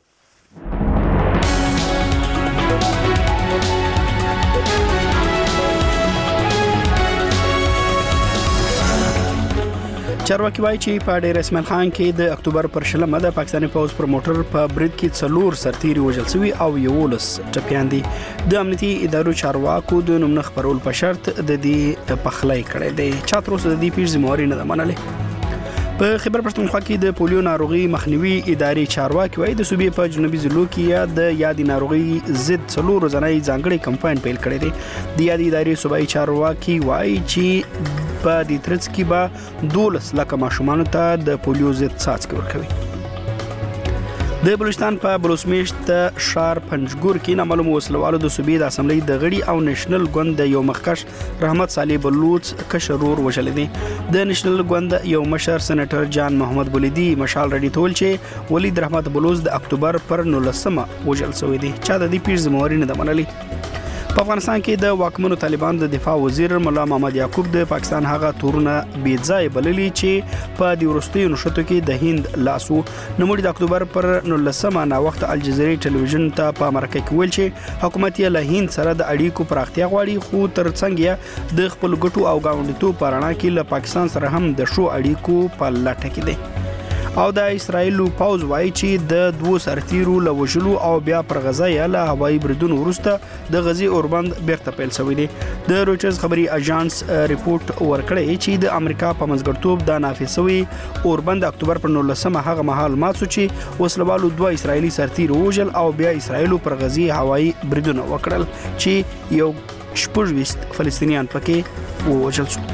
چارواکي وایي چې په ډیر اسماعیل خان کې د اکتوبر پر شلمه د پاکستاني پوز پر موټر په برید کې څلور سرتیري وژل شوي او یولس ټپیان دي. د امنیتي ادارو چارواکو د نوم نه خبرول په شرط د دې پخلی کړی دی. چا تر اوسه د دې پیښې ذمہواري نه ده منلې. په خیبر پښتونخوا کې د پولیو ناروغي مخنیوي ادارې چارواکي وایي د صوبې په جنوبي ضلعو کې یا د یادې ناروغي ضد څلور ورځنی ځانګړی کمپاین پیل کړی دی. د یادې ادارې صوبایي چارواکي وایي چې په دې ترڅ کې به دولس لکه ماشومان ته د پولیو ضد څاڅکي ورکوي. د بلوچستان په بلوسمیشت شار پنجګور کې نامعلوم وسلوالو د صوبې د اسمبلی د غړي او نېشنل ګوند د یو مخکش رحمت صالح بلوچ کشرور وژل دي. د نېشنل ګوند یو مشر سېنیټر جان محمد بولیدي مشال رډي تول چې ولید رحمت بلوچ د اکتوبر پر نولسمه وژل شوی دی. چا د دې پیښې ذمہواري نه ده منلې. په افغانستان کې د واکمنو طالبان د دفاع وزیر مولا محمد یعقوب د پاکستان هغه تورونه بې ځای بللي چې په د وروستیو نشراتو کې د هند لاسو نوموړي د اکتوبر پر نولسمه نا وخت الجزیرې ټلویزیون ته په امریکا کې ویل چې حکومت یې له هند سره د اړیکو پراختیا غواړي خو ترڅنګ یې د خپل ګټو او ګاونډیتوب په رڼا کې له پاکستان سره هم د شو اړیکو په لټه کې دی. او د اسرایلو پاوز وایي چې د دوه سرتیرو له وژلو او بیا پر غزا یا له هوایي بریدونو وروسته د غزي اوربند بیرته پیل شوی دی. د رویټرز خبري اژانس ریپورت ورکړی چې د امریکا په منځګړتوب د نافذ شوی اوربند اکتوبر پر نولسمه هغه مهال مات شو چې وسلوالو دوه اسرایلی سرتیر وژل او بیا اسرایلو پر غزي هوایي بریدونه وکړل چې یو شپږ فلسطینیان پکې ووژل شو.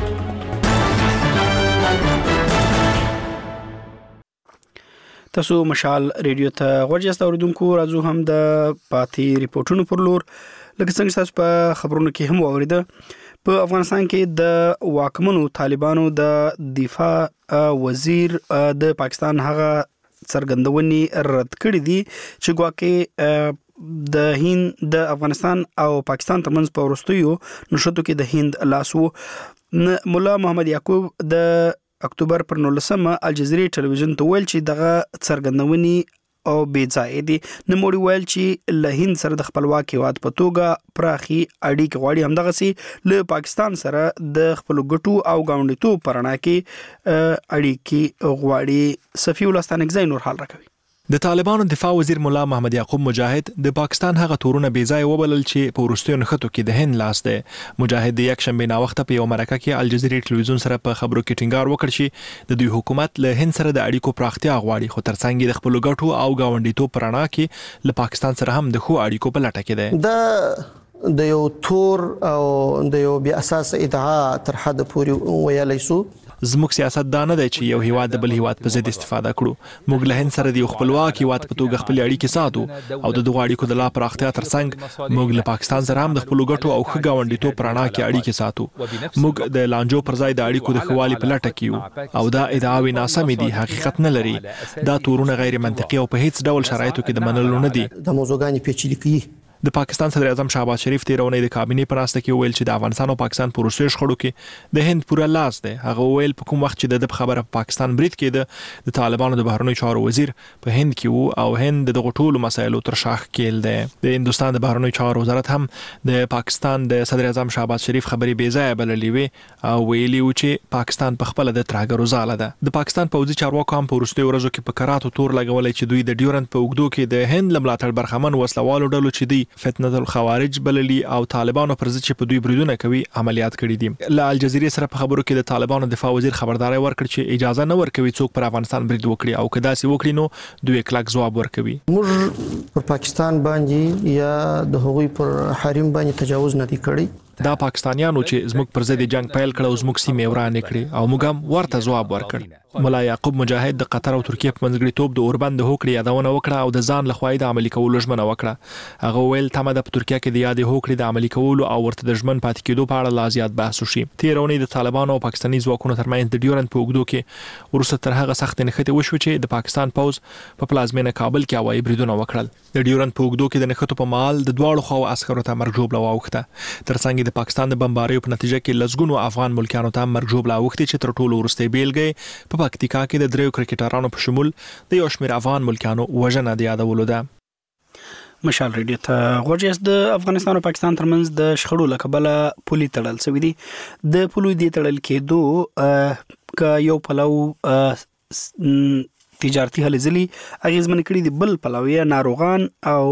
تاسو مشال ریډیو ته غوښیاست اوریدونکو. راځو هم د پاتې ریپورتونو پر لور. لکه څنګه تاسو په خبرونو کې هم واوریده په افغانستان کې د واکمنو طالبانو د دفاع وزیر د پاکستان هغه څرګندونې رد کړې دي چې ګواکې د هند د افغانستان او پاکستان ترمنځ په وروستیو نشراتو کې د هند لاسو. مولا محمد یعقوب د اکتوبر پر نولسمه الجزیرې ټلویزیون ته ویل چې دغه څرګندونې او بې ځای دي. نوموړي ویل چې له هند سره د خپلواک هېواد په توګه پراخي اړیکې غواړي، همدغسې له پاکستان سره د خپلو ګټو او ګاونډیتوب په رڼا کې اړیکې غواړي. صفي الله ستانکزی نور حال راکوي. د طالبانو دفاع وزیر مولا محمد یعقوب مجاهد د پاکستان هغه تورونه بې ځای وبلل چې په وروستیو نښتو کې د هند لاس دی. مجاهد د یک شنبې ناوخته په یو مرکه کې الجزیرې ټلویزیون سره په خبرو کې ټینګار وکړ چې د دوی حکومت له هند سره د اړیکو پراختیا غواړي، خو ترڅنګ د خپلو ګټو او ګاونډیتوب په رڼا کې له پاکستان سره هم د ښو اړیکو په لټه کې دی. دا د یو تور او د یو بې اساس ادعا تر حد پورې ویلی سو. زموږ سیاست دا نه دی چې یو هیواد د بل هیواد په ضد استفاده کړو. موږ له هند سره د یو خپلواک هیواد په توګه خپل اړیکې ساتو او د دغو اړیکو د لا پراختیا ترڅنګ موږ له پاکستان سره هم د خپلو ګټو او ښه ګاونډیتوب په رڼا کې اړیکې ساتو. موږ د لانجو پر ځای د اړیکو د ښه والي په لټه کې یو او دا ادعاوې ناسمې دي، حقیقت نه لري. دا تورونه غیر منطقي او په هیڅ ډول شرایطو کې د منلو نه دي. د موضوعګانې پیچلې کوي. د پاکستان صدر اعظم شهباز شریف تیر اونۍ د کابینې په ناسته کې ویل چې د افغانستان او پاکستان په وروستیو شخړو کې د هند پوره لاس دی. هغه ویل په کوم وخت چې د خبره په پاکستان برید کېده د طالبانو د بهرنیو چارو وزیر په هند کې وو او هند دغه ټولو مسایلو تر شا ښکېل دی. د هندوستان د بهرنیو چارو وزارت هم د پاکستان د صدر اعظم شهباز شریف خبرې بې ځایه بللې وې او ویلي و چې پاکستان په خپله د ترهګرو ځاله ده. د پاکستان پوځي چارواکو هم په وروستیو ورځو کې په کراتو تور لګولی چې دوی د ډیورنډ په اوږدو کې د هند له ملاتړ برخمن وسلوالو ډلو چې دوی فتنة الخوارج بللي او طالبانو پر ضد چې په دوی بریدونه کوي عملیات کړي دي. له الجزیرې سره په خبرو کې د طالبانو دفاع وزیر خبرداري ورکړ چې اجازه نه ورکوي څوک پر افغانستان برید وکړي او که داسې وکړي نو دوی کلک ځواب ورکوي. موږ پر پاکستان باندې یا د هغوی پر حریم باندې تجاوز نه دی کړی. دا پاکستانیانو چې زموږ پر ضد جنگ پیل کړ او زموږ سیمې ورانې کړې او موږ هم ورته ځواب ورکړ. مولا یعقوب مجاهد د قطر او ترکیه په منځګړیتوب د اوربند د هوکړې یادونه وکړه او د ځان له خوا د عملي کولو ژمنه وکړه. هغه ویل تمه د ترکیه کې د یادې هوکړې د عملي کولو او ورته د ژمن پاتې کېدو په اړه لا زیات بحث وشي. تیر اونۍ د طالبانو او پاکستاني ځواکونو ترمنځ د ډیورند په اوږدو کې وروسته تر هغه سخت نښتې وشوې چې د پاکستان پوځ په پلازمینه کابل کې هوایي بریدونه وکړل. د ډیورند په اوږدو کې د نښتو په مهال د دواړو خواو عسکرو ته مرګ ژوبله واوښته. ترڅنګ د پاکستان د بمباریو په نتیجه کې لسګونو افغان ملکیانو ته مرګ ژوبله اوښتې چې تر ټولو وروستۍ بیلګه په پکتیکا کې د دریو کرکټرانو په شمول د یو شمېر افغان ملکیانو وژنه د یادولو ده. مشال ریډیو ته غوږ د افغانستان او پاکستان ترمنځ د شخړو له کبله پولي تړل شوی دی. د پولو د تړل کېدو ک یو پلو تجارتي هلې ځلې اغیزمن کړي دي، بل پلوی ناروغان او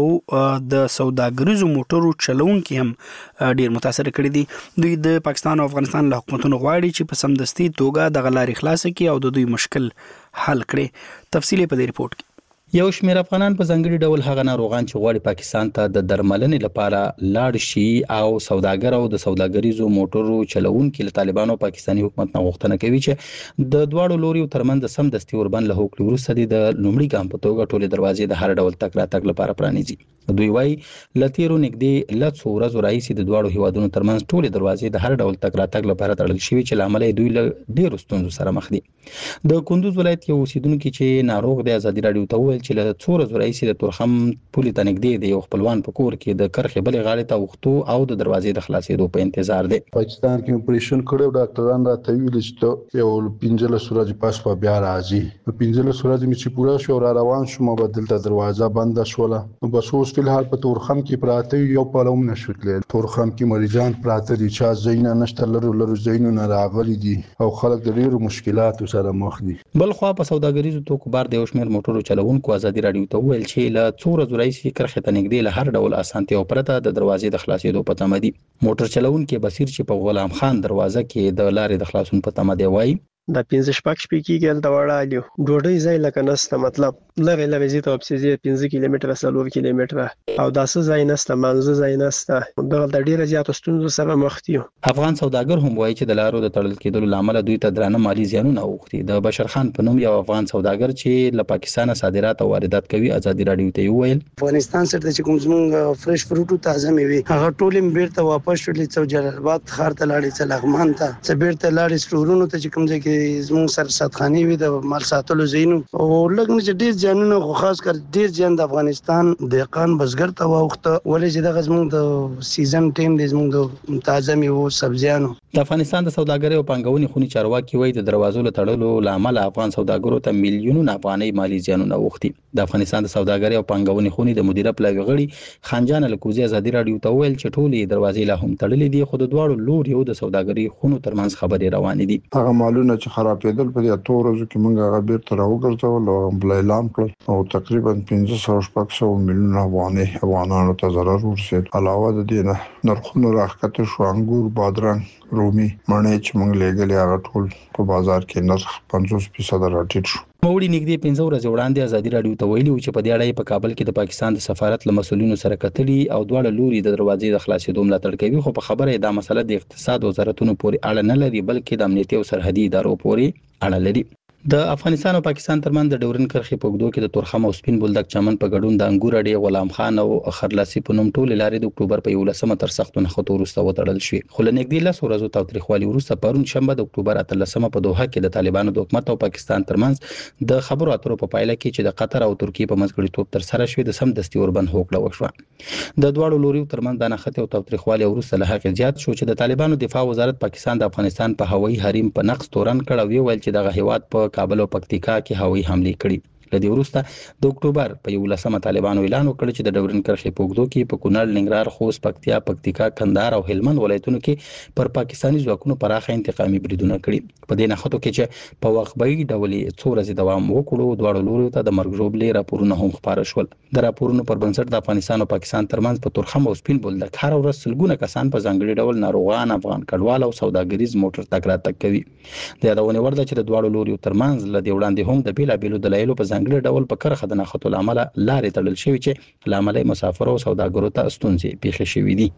د سوداګریزو موټرو چلونکي هم ډیر متاثر کړي دي. دوی د پاکستان او افغانستان له حکومتونو غواړي چې په سمدستي توګه د غلاري خلاص کړي او د دوی مشکل حل کړي. تفصیل په دې رپورت کې. یو شمېر افغانان په ځانګړي ډول هغه ناروغان چې غواړي پاکستان ته د درملنې لپاره لاړ شي او سوداګر او د سوداګریزو موټرو چلوونکي له طالبانو او پاکستاني حکومت نه غوښتنه کوي چې د دواړو لوریو ترمنځ سمدستي اوربند له هوکړې وروسته د لومړي ګام په توګه ټولې دروازې د هر ډول تګ راتګ لپاره پرانیزي. دوی وايي لتیرو نږدې لڅو ورځو راهیسې د دواړو هیوادونو ترمنځ ټولې دروازې د هر ډول تګ راتګ لپاره تړل شوي چې لامل دوی له ډېرو ستونزو سره مخ دي. د کندوز ولایت یو اوسیدونکي چې ناروغ د ازادي راډیو ته وویل چې له څو ورځو راهیسې د تورخم پولې ته نږدې د یو خپلوان په کور کې د کرښې بلې غاړې ته وختو او د دروازې د خلاصېدو په انتظار دی. پاکستان کې اپریشن کړو، ډاکټران راته ویل چې یو پنځلس ورځې پس په بیا راځي. په پنځلس ورځې مې چې پوره شو را روان شوم به دلته دروازه بنده شوله. نو بس اوس فلحال په تورخم کې پراته یو پلوم نشو تللی. تورخم کې مریضان پراته دي، چا ځایونه نشته، لرو لرو ځایونه راغلي دي او خلک د ډېرو مشکلاتو سره مخ دي. بل خوا په سوداګریزو توکو بار د یو شمېر موټرو چلوونکو ازادي راډیو ته وویل چې له څو ورځو راهیسې کرښې ته نږدې له هر ډول اسانتیاو پرته د دروازې د خلاصېدو په تمه دي. موټر چلوونکي بصیر چې په غلام خان دروازه کې د لارې د خلاصون په تمه دی وایي دا پنځه شپږ شپې کېږي هلته وړالیو ډوډۍ ځای لکه نسته، مطلب لرې لرې ځي ته واپسې ځي پنځه کیلومتره څلور کیلومتره او داسې ځای نسته، منځه ځای نسته. دغلته ډېره زیاته ستونزو سره مخ دي. افغان سوداګر هم وایي چې د لارو د تړل کېدلو له امله دوی ته درانه مالي زیانونه اوښتي. د بشر خان په نوم یو افغان سوداګر چې له پاکستانه صادرات او واردات کوي ازادي راډیو ته وویل افغانستان سره چې کوم زموږ فرش فروټ او تازه میوې هغه ټول بیرته واپس شولې، څو جلال آباد ښار ته لاړې، څه لغمان ته، څه بیرته لاړې سټورونو ته چې کوم ځای کې زموږ سره ساتخاني وي د مال ساتلو ځایونو او لږ نه چې ډېر زیانونه، خو خاص کر ډېر زیان د افغانستان دهقان بزګر ته واوښته. ولې چې دغه زموږ د سیزن ټیم دی زموږ د تازه میوو سبزیانو. د افغانستان د سوداګرۍ او پانګونې خونی چارواکي وایي د دروازو له تړلو له امله افغان سوداګرو ته میلیونونه افغانۍ مالي زیانونه اوښتي. د افغانستان د سوداګرۍ او پانګونې خونی د مدیره پلاوي غړي خانجان الکوزي ازادي راډیو ته ویل چې ټولې دروازې لا هم تړلې دي، خو د دواړو لوریو د سوداګرۍ خونو ترمنځ خبرې روانې دي. هغه مالونه چې خرابېدل په دې اتو ورځو کې موږ هغه بیرته راوګرځول او بل اعلان کړ او تقریبا پنځه سوه شپږ سوه میلیونه افغانۍ افغانانو ته ضرر ورسېد. علاوه د دې نه نرخونه راښکته شو، انګور، بادرنګ، رومي، مڼې چې موږ لېږلې هغه ټول په بازار کې نرخ پنځوس فیصده راټیټ شو. موړي نږدې پنځه ورځې وړاندې ازادي راډیو ته ویلي و چې په دې اړه په کابل کې د پاکستان د سفارت له مسؤلینو سره کتلي او دواړه لوري د دروازې د خلاصېدو ملاتړ کوي، خو په خبره دا مسله د اقتصاد وزارتونو پورې اړه نه لري بلکې د امنیتي او سرحدي ادارو پورې اړه لري. د افغانستان او پاکستان ترمنځ د ډیورند کرښې په اوږدو کې د تورخم او سپین بولدک چمن په ګډون د انګور اډې، غلام خان او خرلاسي په نوم ټولې لارې د اکتوبر په یولسمه تر سختو نښتو وروسته وتړل شوې. خو له نږدې لس ورځو تاوتریخوالي وروسته پرون شنبه د اکتوبر اتلسمه په دوحه کې د طالبانو د حکومت او پاکستان ترمنځ د خبرو اترو په پایله کې چې د قطر او ترکیې په منځګړیتوب ترسره شوې د سمدستي اوربند هوکړه وشوه. د دواړو لوریو ترمنځ د نښتې او تاوتریخوالي وروسته له هغې زیات شو چې د طالبانو دفاع وزارت پاکستان د افغانستان په هوایي حریم په نقض تورن کړ او ویل چې دغه هیواد په کابل او پکتیکا کې هوایي حملې کړي. له دې وروسته د اکتوبر په یولسمه طالبانو اعلان وکړ چې د ډیورند کرښې په اوږدو کې په کونړ، ننګرهار، خوست، پکتیا، پکتیکا، کندهار او هلمند ولایتونو کې پر پاکستاني ځواکونو پراخه انتقامي بریدونه کړي. په دې نښتو کې چې په وقفه‌يي ډول څو ورځې دوام وکړو، دواړو لورو ته د مرګ ژوبلې راپورونه هم خپاره شول. د راپورونو پر بنسټ د افغانستان او پاکستان ترمنځ په تورخم او سپین بولدک هر ورځ سلګونه کسان په ځانګړي ډول ناروغان، افغان کډوال او سوداګریز موټر تګ راتګ کوي. د یادونې وړ ده چې د دواړو لورو ترمنځ له دې وړاندې هم د بیلابیلو دلایلو په ځانګړي ډول په کرښه د نښتو له امله لارې تړل شوې چې له امله مسافرو او سوداګرو ته ستونزې پیښې شوې دي.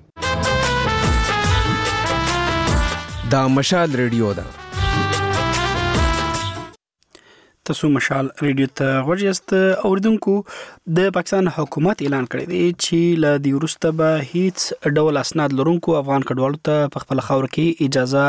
دا مشال ریډیو ده. تاسو مشال ریډیو ته غوښیاست. اوریدونکو د پاکستان حکومت اعلان کړی دی چې له دې وروسته به هیڅ ډول اسناد لرونکو افغان کډوالو ته په خپل خاور کې اجازه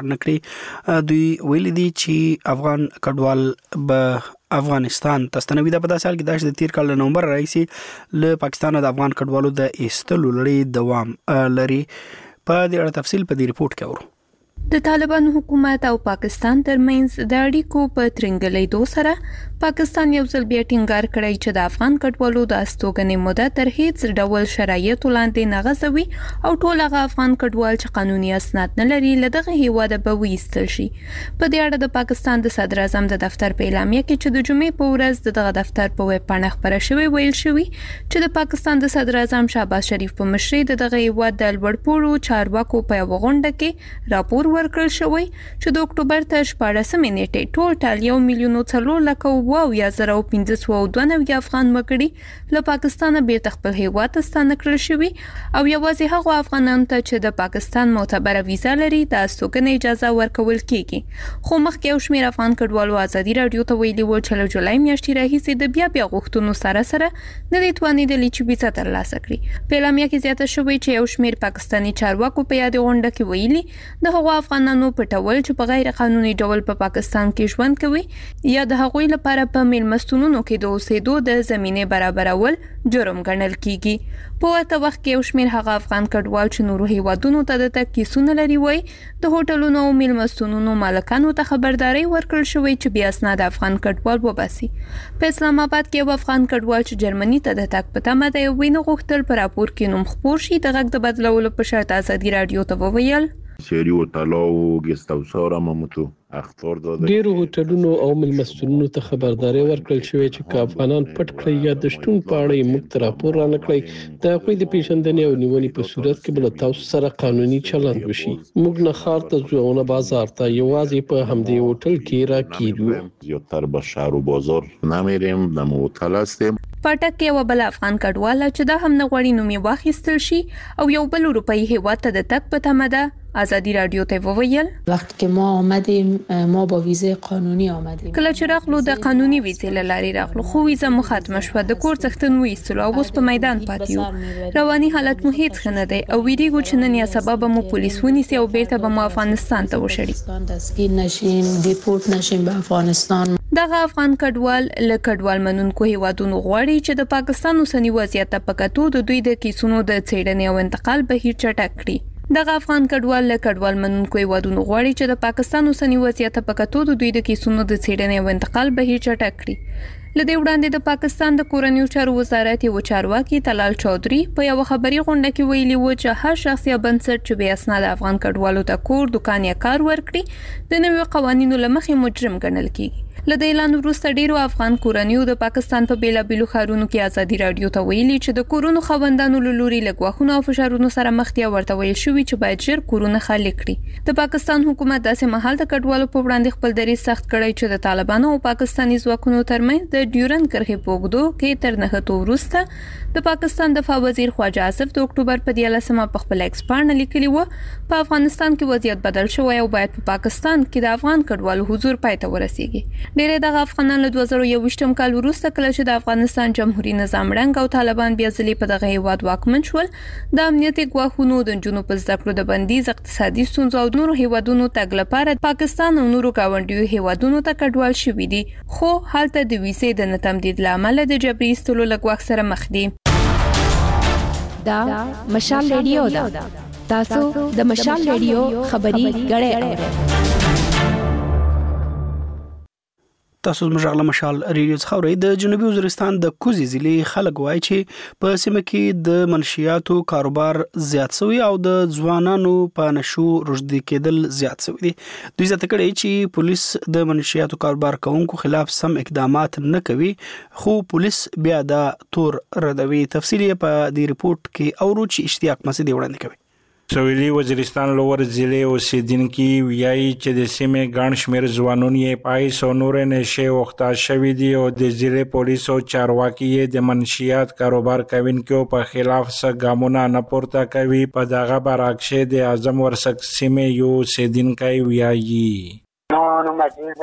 ورنکړي. دوی ویلي دي چې افغان کډوال به افغانستان تستنوي. د په داسې حال کې دا چې د تیر کال د نومبر راځي له پاکستان د افغان کډوالو د ایستلو لړۍ دوام لري. په دې اړه تفصیل په دې ریپورت کې اورو. د طالبان حکومت او پاکستان ترمنځ د اړیکو په ترنګلېدو سره پاکستان یو ځل بیا ټینګار کړی چې د افغان کډوالو د استوګنې موده تر هیڅ ډول شرایطو لاندې نه غځوي او ټول هغه افغان کډوال چې قانوني اسناد نه لري له دغه هیواده به وایستل شي. په دې اړه د پاکستان د صدر اعظم د دفتر په اعلامیه کې چې د جمعې په ورځ دغه دفتر په ویب پاڼه خبره شوې ویل شوی چې د پاکستان د صدر اعظم شهباز شریف په مشرۍ د دغه هیواد د لوړپوړو چارواکو په یو غونډه کې راپور ورکړل شوی چې د اکتوبر تر شپاړسمې نیټې ټول یو میلیون څلور لک او یا زره پنځه سوه دوه نوي افغان وګړي له پاکستانه بیرته خپل هیواد ته ستانه کړل شوي او یوازې هغو افغانانو ته چې د پاکستان معتبره ویزا لري د استوګنې اجازه ورکول کیږي. خو مخکې یو شمېر افغان کډوالو ازادي راډیو ته ویلي و چې له جولای میاشتې راهیسې د بیا بیا غوښتنو سره سره نه دي توانېدلي چې ویزا ترلاسه کړي. په اعلامیه کې زیاته شوې چې یو شمېر پاکستاني چارواکو په یادې غونډه کې ویلي د هغو افغانانو پټول چې په غیر قانوني ډول په پاکستان کې ژوند کوي یا د هغوی لپاره په میلمستونونو کې د اوسېدو د زمینې برابرول جرم ګڼل کیږي. په ورته وخت کې یو شمېر هغه افغان کډوال چې نورو هیوادونو ته د تګ کیسونه لري وایي د هوټلونو او میلمستونونو مالکانو ته خبرداري ورکړل شوې چې بیا اسناد افغان کډوال وباسي. په اسلام آباد کې یو افغان کډوال چې جرمني ته د تګ په تمه دی وینه غوښتل په راپور کې نوم خپور شي د غږ د بدلولو په شرط ازادي راډیو ته وویل سری هوټل او ګیست هاوس را ممتو اختار داده ډیرو هوټلونو او ملمستونونو ته خبرداري ورکړل شوې چې که افغانان پټ کړی یا د شتون په اړه موږ ته راپور را نکړي د هغوی د پیژندنې او نیولې په صورت کې بل تاسو سره قانوني چلند وشي. موږ نه خار ته ځو او نه بازار ته، یوازې په همدې هوټل کې را کیږو. زیاتره به شهر او بازار نمیریم، د هوټل هستیم. پټک کې یو بل افغان کډوال چې دا هم نه غواړي نوم یې واخیستل شي او یو بل اروپאי هیواد ته د تګ په تمه ده ازادي راډیو ته وویل وخت که ما آمدیم ما با ویزه قانونی آمدیم. کله چې راغلو د قانوني ویزې له لارې راغلو خو ویزه مو ختمه شوه، د کور څښتن مو ایستلو او اوس په میدان پاتې یو. رواني حالت مو هیڅ ښه نه دی او ویریږو چې نن یا سبا به مو پولیس ونیسي او بیرته به مو افغانستان ته وشړي. دستگیر نشیم، دیپورت نشیم به افغانستان. دغه افغان کډوال له کډوال منونکو هیوادونو غواړي چې د پاکستان اوسنی وضعیت ته په کتو د دوی د کیسونو د څېړنې او انتقال بهیر چټک کړي. دغه افغان کډوال له کډوال منونکو هیوادونو غواړي چې د پاکستان اوسنی وضعیت ته په کتو د دوی د کیسونو د څېړنې او انتقال بهیر چټک کړي. له دې وړاندې د پاکستان د کورنیو چارو وزارت یو چارواکي طلال چودري په یو خبري غونډه کې ویلي و چې هر شخص یا بنسټ چې بې اسناد افغان کډوالو ته کور، دکان یا کار ورکړي د نویو قوانینو له مخې مجرم ګڼل کیږي. له دې اعلان وروسته ډیرو افغان کورنیو د پاکستان په بیلابیلو ښارونو کې ازادي راډیو ته ویلي چې د کورونو خاوندانو له لوري له ګواښونو او فشارونو سره مخ دي او ورته ویل شوي چې باید ژر کورونه خالي کړي. د پاکستان حکومت داسې مهال د کډوالو په وړاندې خپل دریځ سخت کړی چې د طالبانو او پاکستاني ځواکونو ترمنځ د ډیورند کرښې په اوږدو کې تر نښتو وروسته د پاکستان دفاع وزیر خواجه آصف د اکتوبر په دیارلسمه په خپل ایکس پاڼه لیکلي و په افغانستان کې وضعیت بدل شوی او باید په پاکستان کې د افغان کډوالو حضور پای ته ورسیږي. ډېری دغه افغانان له دوه زره یوویشتم کال وروسته کله چې د افغانستان جمهوریت نظام ړنګ او طالبان بیا ځلې په دغه هیواد واکمن شول د امنیتي ګواښونو، د نجونو په زده کړو د بندیز، اقتصادي ستونزو او نورو هیوادونو تګ لپاره پاکستان او نورو ګاونډیو هیوادونو ته کډوال شوي دي خو هلته د ویزې د نه تمدید له امله د جبري ایستلو له ګواښ سره مخ دي. دا مشال ریډیو ده. تاسو د مشال ریډیو خبري غړې اورئ. تاسو زموږ غلا مشال ریډیو څخه اورئ. د جنوبي وزیرستان د کوزي ضلع خلک وایي چې په سیمه کې د منشیاتو کاروبار زیات شوی او د ځوانانو په نشو رشد کېدل زیات شوی دي. دوی زیاته کړي چې پولیس د منشیاتو کاروبار کوونکو خلاف سم اقدامات نه کوي خو پولیس بیا دا تور ردوي. تفصیل په دې ریپورت کې اورو چې اشتیاق مسعودي وړاندې کوي. سویلي وزیرستان لور ضلع اوسیدونکي ویایي چې د سیمې ګڼ شمېر ځوانان یې پایس او نورې نشې وخته شوي دي او د ضلع پولیس او چارواکي یې د منشیات کاروبار کوونکو په خلاف څه ګامونه نه پورته کوي. په دغه برعکس د اعظم ورسک سیمې یو اوسیدونکی ویایي نو خانم عزیز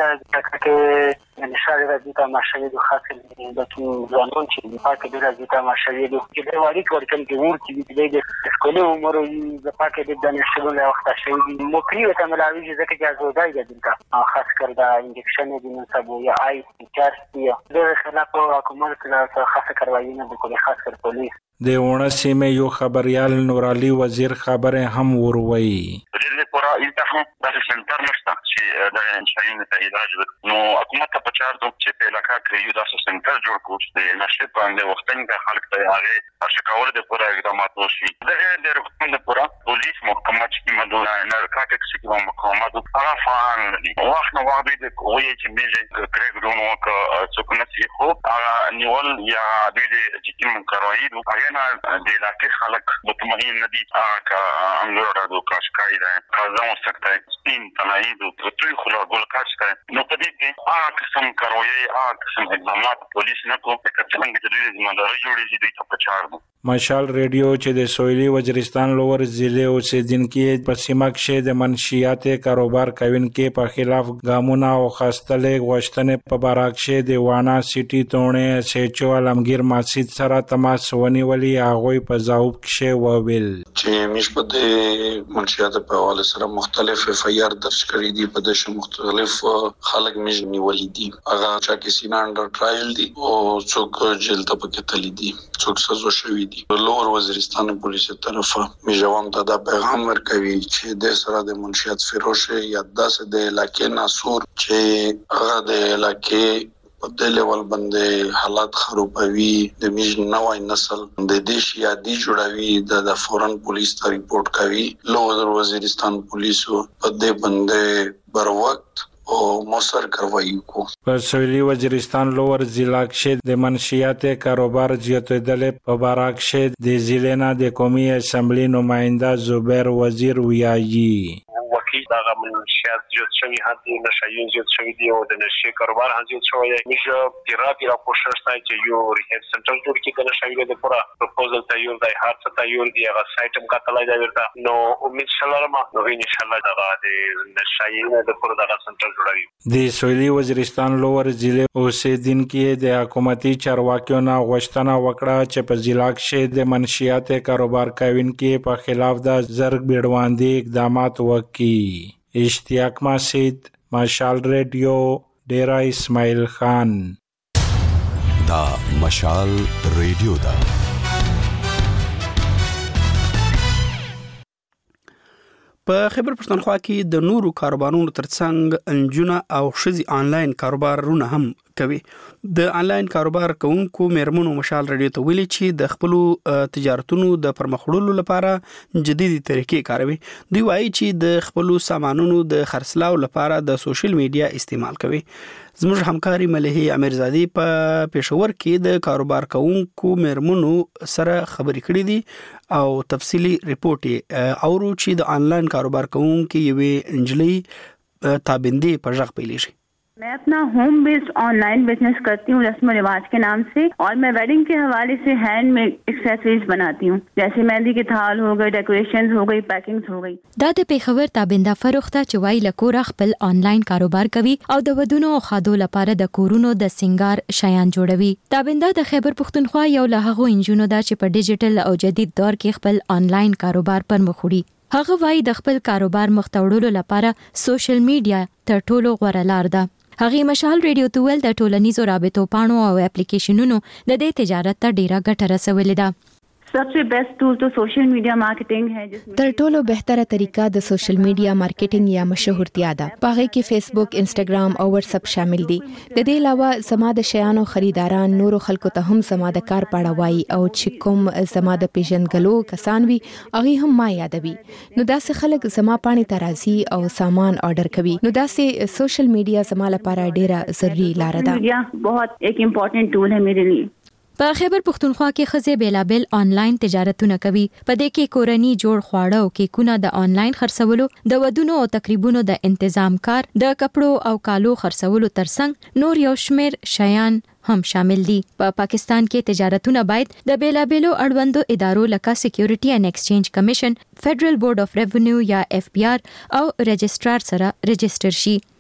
که نشاره راځي تماشای د خاصه د ځوانان چې په کې د راځي تماشای د چې د وړي کور کې د ور چې د سکولو عمر د پاکه د نشو له وخت شوی مو کړی ته ملاوي چې ځکه چې زودای د دلته خاص کر د انجکشن د منصبو یا آی چارستي د خلاف حکومت سره خاصه کاروایی نه د کولی خاص کر پولیس د ونه سیمه یو خبريال نورالي وزیر خبره هم وروي د پورا التهم د سنټر نشته چې د انشاین ته علاج نو حکومت په چار دوه چې په علاقہ کې یو د سنټر جوړ کوچ د نشه باندې وختن د خلک ته هغه اشکاول د پورا اقدامات وشي د د حکومت د پورا پولیس محکمه چې مدونه نارکاتکس کې محکمه د هغه فعال دي وخت نو وخت د کوی چې میږي کرګونو کا څوک نه خو هغه نیول یا د چې کوم کاروایی د هغه د علاقې خلک مطمئن ندي کا انګور د کاشکای ده کازمو سکته سپین تنایی د توي خلا ګل کاشکای نو په دې کې هغه قسم کاروایی هغه قسم اقدامات پولیس نه کوي چې څنګه د دې ځمنداري جوړې دي ته پچار دي مشال ریډیو چې د سویلي وزیرستان لور ضلع اوسیدونکو په سیمه کې د منشیات کاروبار کوونکو په خلاف ګامونه او خاصتلې غوښتنې په باراکشه د وانا سټي تونه سېچو علمگیر مسجد سره تماس ونیولې هغه په ځواب کې وویل چې مش په د منشیات په حواله سره مختلف اف آی آر درج کړی دي په دغه مختلف خلک مش نیولې دي هغه چې کسینه انډر ټرایل دي او څوک جیل ته پکې تللی دي څوک سزا شوی دي لور وزیرستان پولیس طرفه می جواب ته دا پیغام ورکوي چې د سره د منشیات فروشه یا داسې د علاقې ناسور چې هغه د علاقې په د لیول باندې حالات خرابوي د میج نوای نسل د دیش یادي جوړوي د فورن پولیس ته ریپورت کوي لور وزیرستان پولیسو په دې باندې بر وخت او موثر کاروایی کو په سویلي وزیرستان لور ضلع کې د منشیات کاروبار زیاتېدل په باراکشه د ضلع نه د قومي اسمبلی نماینده زبیر وزیر ویایي وکیل دا منشیات زیات شوی هدي نشایي زیات شوی دی او د نشي کاروبار هم زیات شوی میشه پیرا پیرا کوشش کوي چې یو ریهاب سنټر جوړ کړي د نشایي د پورا پروپوزل تیار دی هر څه تیار دی هغه سایت هم کتلای دی ورته نو امید شلره ما نو ان شاء الله دا د نشایي د پورا د سنټر د سویلي وزیرستان لور ضلع اوسیدونکو د حکومتي چارواکیو نه غوښتنه وکړه چې په ضلع کې د منشیات کاروبار کوونکو په خلاف د زرګ بیړواندي اقدامات وکړي اشتیاق مسجد مشال ریډیو ډیرا اسماعیل خان دا مشال ریډیو دا په خبر پښتونخوا کې د نورو کاروبارونو ترڅنګ انجونه او شذي انلاین کاروبارونه هم کوي د انلاین کاروبار کوونکو مېرمنو مشال ریډیو ته ویلي چې د خپل تجارتونو د پرمخوړلو لپاره جديدي طریقې کاروي دوی وایي چې د خپل سامانونو د خرڅلاو لپاره د سوشل میډیا استعمال کوي زموږ همکاري ملهي امیرزادي په پېښور کې د کاروبار کوونکو مېرمنو سره خبرې کړې دي او تفصيلي ریپورت اورو چې د انلاین کاروبار کوونکو یوې انجلي تابندې په ځخ پیلې شي मैं अपना home based online business करती हूँ रस्म रिवाज के नाम से और मैं वेडिंग के हवाले से हैंडमेड एक्सेसरीज बनाती हूँ जैसे मेहंदी के थाल हो गए डेकोरेशंस हो गई पैकिंग्स हो गई دا د پیښور تابنده فروخته چې وای لکور خپل آنلاین کاروبار کوي او د ودونو او خادو لپاره د کورونو د سنگار شیان جوړوي تابنده د خیبر پښتونخوا یو له هغو انجونو دا چې په ډیجیټل او جدید دور کې خپل آنلاین کاروبار پر مخ وړي هغه وای د خپل کاروبار مختوړلو لپاره سوشل میډیا تر ټولو غوره لار ده هغه مشال ریډیو تول د ټولنیزو رابطو پاڼو او اپلیکیشنونو د دې تجارت ته ډیره ګټه رسولې ده सबसे बेस्ट टूल तो सोशल मीडिया मार्केटिंग है जिसमें تر ټولو بهتره طریقه د سوشل میډیا مارکیټینګ یا مشهورتیا ده پاره کې فیسبوک انسټاګرام او واتس اپ شامل دي د دې علاوه زما د شیانو خریداران نورو خلکو ته هم زما د کار پاړه وایي او چې کوم زما د پیژنګلو کسان وي هغه هم ما یادوي نو داسې خلک زما پانی ترازی او سامان آرډر کوي نو داسې سوشل میډیا زما لپاره ډیره ضروری لار ده میډیا बहुत एक इम्पोर्टेंट टूल है मेरे लिए په خیبر پښتونخوا کې خزه بیلابل آنلاین تجارتونه کوي په دې کې کورنی جوړ خواړه او کیکونه د آنلاین خرڅولو د ودونو او تقریبونو د تنظیم کار د کپړو او کالو خرڅولو ترڅنګ نور یو شمیر شیان هم شامل دي په پا پاکستان کې تجارتونه باید د بیلابلو اړوندو ادارو لکه سکیورټي اینڈ ایکسچینج کمیشن فدرل بورډ اف ریونیو یا اف بی آر او رجسترار سره رجستر شي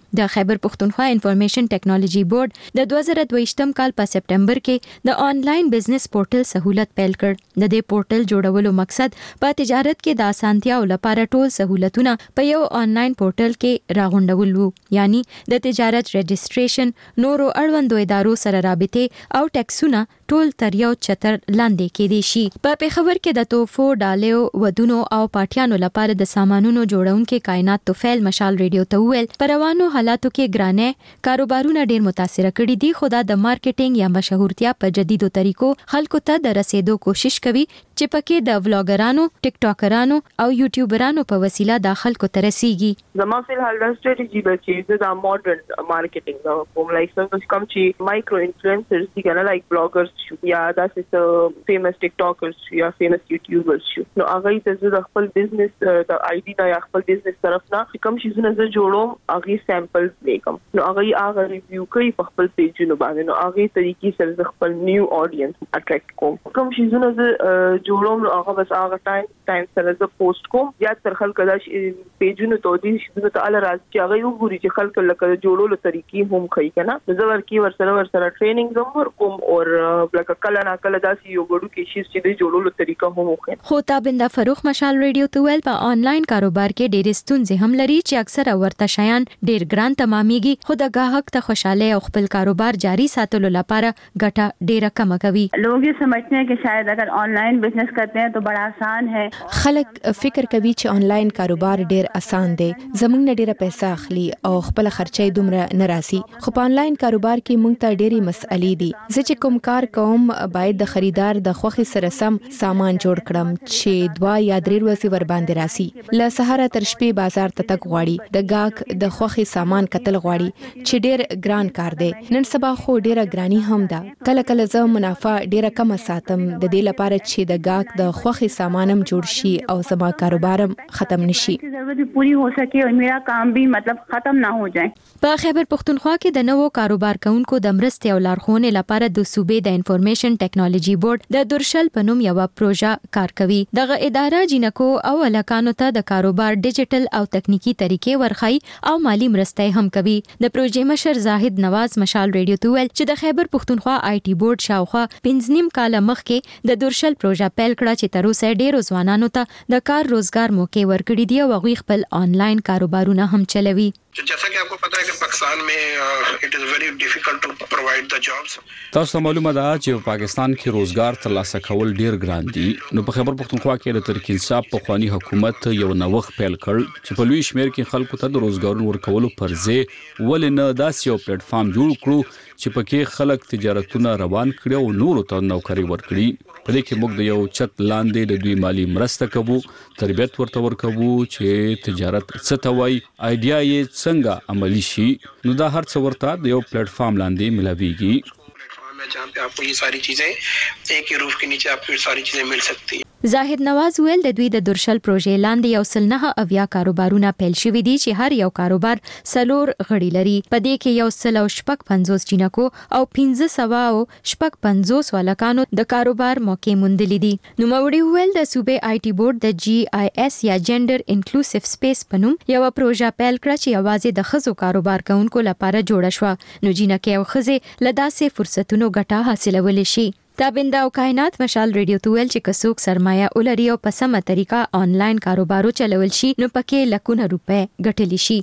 د خیبر پختونخوا انفارمیشن ټیکنالوژي بورډ د دوه زره دوه کال په سپټمبر کې د آنلاین بزنس پورټل سہولت پیل کړ. د دې پورټل جوړولو مقصد په تجارت کې د اسانتیاو لپاره ټول سہولتونه په یو آنلاین پورټل کې راغونډول وو، یعنی د تجارت رجسټریشن، نورو اړوندو ادارو سره رابطه او ټیکسونه ټول تر یو چتر لاندې کېدي شي. په پیښور کې د توفو، ډالیو، ودونو او پاټیانو لپاره د سامانونو جوړونکو کائنات توفیل مشال ریډیو ته ویل په روانو حالاتو کې ګرانه کاروبارونه ډیر متاثر کړي دي، خو دا د مارکیټینګ یا مشهورتیا په جديدو طریقو خلکو ته د رسیدو کوشش کوي چې پکې د ولاګرانو، ټیک ټاکرانو او یوټیوبرانو په وسیله د خلکو ته رسیږي. زما په حال د ستراتیژي بچي د ماډرن مارکیټینګ دا کوم لایک څنګه کوم چې مایکرو انفلوئنسرز دي کنه لایک بلاګرز یا داسې فیمس ټیک ټاکرز یا فیمس یوټیوبرز شو. نو هغه ته د خپل بزنس د آی ډي نه یا خپل بزنس طرف نه کوم شي زونه زه جوړوم هغه سیمپلز لیکم. نو هغه هغه ریویو کوي په خپل پیجونو باندې. نو هغه طریقې سره خپل نیو اډینس اټریکټ کوم. کوم شي زونه زه جوړوم نو هغه بس هغه ټایم ټایم سره زه پوسټ کوم یا تر خلک دا پیجونو ته دي چې ته ال راځي چې هغه وګوري چې خلک لکه جوړولو طریقې هم کوي کنه. زه ورکی ور سره ور سره ټریننګ زمور کوم او لکه کله نه کله داسې یو غړو کې شي چې د جوړولو طریقه هم وخت. خو تابنده فروخ مشال ریډیو ته ویل په آنلاین کاروبار کې ډېر ستونزې هم لري چې اکثره ورته شیان ډېر ګران تمامېږي، خو د گاهک ته خوشاله او خپل کاروبار جاری ساتلو لپاره ګټه ډېره کم کوي. लोग ये समझते हैं कि शायद अगर ऑनलाइन बिजनेस करते हैं तो बड़ा आसान है. خلک فکر کوي چې آنلاین کاروبار ډېر آسان دی، زموږ نه ډېره پیسې اخلي او خپل خرچې دومره نه راسي. خو په آنلاین کاروبار کې موږ ته ډېری مسئلې دي. زه چې کوم کار کوم باید د خریدار د خوخي سره سم سامان جوړ کړم چې دوا یا درې ورځې ور باندې راسي. له سهار تر شپې بازار ته تک غواړي، د گاک د خوخي سامان کتل غواړي چې ډېر ګران کار دی. نن سبا خو ډېره ګرانی هم ده. کله کله زه منافع ډېره کم ساتم د دې لپاره چې د گاک د خوخي سامانم جوړ شي او زما کاروبارم ختم نشي. ضرورت پوری हो सके और मेरा काम भी मतलब ختم ना हो जाए. په خیبر پختونخوا کې د نوو کاروبار کوونکو د مرستې او لارښوونې لپاره د صوبې د انفارمیشن ټیکنالوژي بورډ د درشل په نوم یو پروژه کار کوي. دغه اداره جنکو او الکانو ته د کاروبار ډیجیټل او تکنیکی طریقې ورخای او مالی مرستې هم کوي. د پروژې مشر زاهد نواز مشال ریډیو ته ویل چې د خیبر پختونخوا آی ټي بورډ شاوخوا پنځه نیم کال مخکې د درشل پروژه پیل کړه چې تر اوسه ډیرو ځوانانو ته د کار روزګار موقع ورکړي دي او هغوی خپل آنلاین کاروبارونه هم چلوي. जैसा कि आपको पता है कि पाकिस्तान में it is very difficult to provide the jobs. تاسو ته معلومه ده چې په پاکستان کې روزګار ترلاسه کول ډیر ګران دي. نو په خیبر پختونخوا کې د ترکی انصاف په خواني حکومت یو نوښت پیل کړ چې په لوی شمیر کې خلکو ته د روزګارونو ورکولو پر ځای ولې نه داسې یو پلیټ فارم جوړ کړو چې پکې خلک تجارتونه روان کړي او نورو ته نوکری ورکړي. په دې کې موږ د یو چت لاندې د دوی مالی مرسته کوو، تربیت ورته ورکوو چې تجارت څه ته وایي، آیډیا یې څنګه عملی شي. نو دا هر څه ورته د یو پلیټ فارم لاندې ملاويږي जहाँ पे आपको ये सारी चीजें एक ही रूफ के नीचे आपको ये सारी चीजें मिल सकती हैं. زاهد نواز ویل د دوی د درشل پروژې لاندې یو سل نه اویا کاروبارونه پیل شوي دي چې هر یو کاروبار سلور غړي لري. په دې کې یو سل او شپږ پنځوس جنکو او پنځه سوه او شپږ پنځوس ولکانو د کاروبار موقع موندلې دي. نو موري ویل د صوبې آی ټي بورډ د جی آی اس یا جندر انکلوسیو سپیس په نوم یو پروژه پیل کړه چې یوازې د خزو کاروبار کوونکو لپاره جوړه شوه. نو جنکه او خزه لداسې فرصتونو ګټه حاصلول شي. تابنده او کائنات مشال ریډیو ته ویل چې کڅوک سرمایه ولري او په سمه طریقه آنلاین کاروبارو چلول شي نو پکې لکونه روپے ګټلی شي.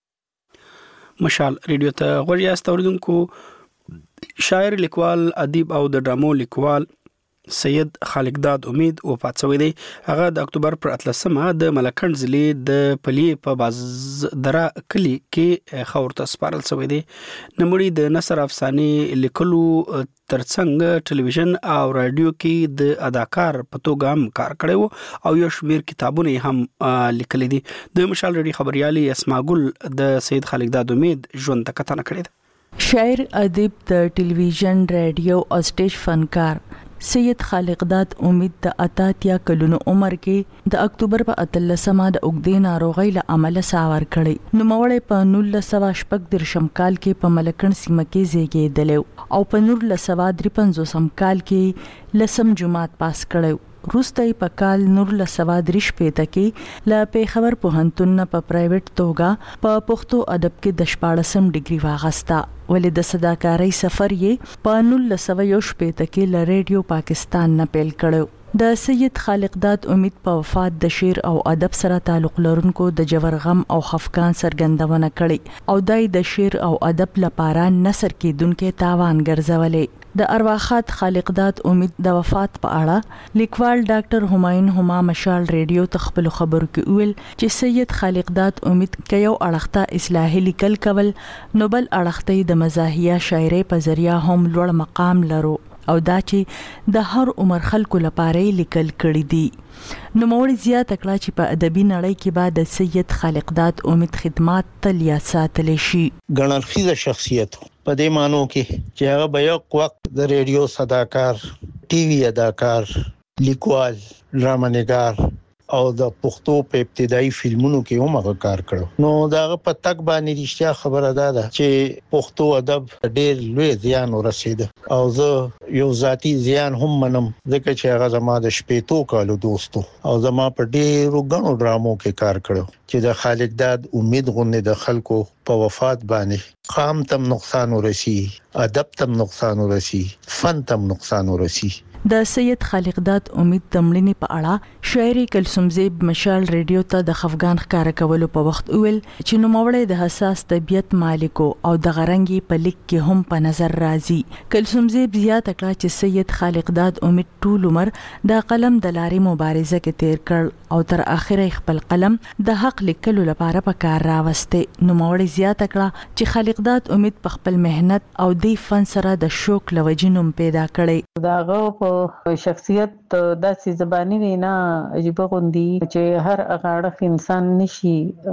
مشال ریډیو ته غوړی استوردونکو شاعر، لیکوال، ادیب او د ډرامو لیکوال سید خالقداد امید وفات شوی دی. هغه د اکتوبر پر اتلسمه د ملکند ضلع د پلی په بازدره کلی کې خاورته سپارل شوی دی. نموړي د نثر افسانې لیکلو ترڅنګ ټلویزیون او رادیو کې د اداکار په توګه هم کار کړی وو او یو شمیر کتابونه هم لیکلي دي. د مشال ریډیو خبريالي اسماء ګل د سید خالقداد امید ژوند ته کتنه کړې ده. شاعر، ادیب، د ټلویزیون، رادیو او سټیج فنکار سید خالقداد امید د اتاتیا کلونو عمر کې د اکتوبر په اتلسمه د اوګدې ناروغۍ له امله ساور کړی. نو مړی په نولس سوه شپږ درشم کال کې په ملکند سیمه کې زیږیدلی او په نولس سوه درې پنځوسم کال کې لسم جماعت پاس کړی. روستای په کال نور لسوا درش پېته کې ل پیښور پوهنتون په پرایویټ توګه په پښتو ادب کې د شپاړسم ډیګري واغستا ولې د صداکارۍ سفر یې په نور لسوا یو شپېته کې ل ریډیو پاکستان نه پیل کړو. د سید خالق داد امید په وفات د شعر او ادب سره تعلق لرونکو د جوړ غم او خفقان سرګندونه کړي او دای د شعر او ادب لپاره نثر کېدونکو تاوان ګرځولې. د ارواخات خالق داد امید د وفات په اړه لیکوال ډاکټر همایون هما مشال ریډیو تخپل خبرو کې ویل چې سید خالق داد امید کيو اړخته اصلاحي لیکل کول نو بل اړخته د مزاحیه شاعري په ذریعہ هم لوړ مقام لرو او دا چې د هر عمر خلکو لپاره لیکل کړي دي. نو موري زیات کړه چې په ادبي نړۍ کې بعد د سید خالق داد امید خدمات تل یاد ساتل شي. ګڼل خيزه شخصیت په دې مانو کې چې هغه به یو وخت د ریډیو صداکار، ټي وي اداکار، لیکوال، ډرامانګار او د پښتو په ابتدایي فلمونو کې هم هغه کار کړو. نو داغه په تک باندې رښتیا خبره ده چې پښتو ادب ډېر لوی زیان ورسید او زه یو ذاتی زیان هم منم ځکه چې هغه زما د شپېتو کالو دوستو او زما په ډېرو غنو ډرامو کې کار کړو چې د خالق داد امید غونډه د خلکو په وفات باندې قام تم نقصان ورسی، ادب تم نقصان ورسی، فن تم نقصان ورسی. د سید خالق داد امید تمړنی په اړه شاعري کلثوم زیب مشال ریډیو ته د خفقان ښکار کولو په وخت ویل چې نو موړې د حساس طبيعت مالکو او د غرنګي په لیک کې هم په نظر راځي. کلثوم زیب زیات کړه چې سید خالق داد امید ټول عمر د قلم د لارې مبارزه کې تیر کړ او تر اخره خپل قلم د حق لیکلو لپاره په کار راوسته. نو موړې زیات کړه چې خالق داد امید په خپل مهنت او د فن سره د شوق لوجینوم پیدا کړي. داغه شخصیت داسې زبانی وینا عجیب غوندي چې هر اغاړه انسان نشي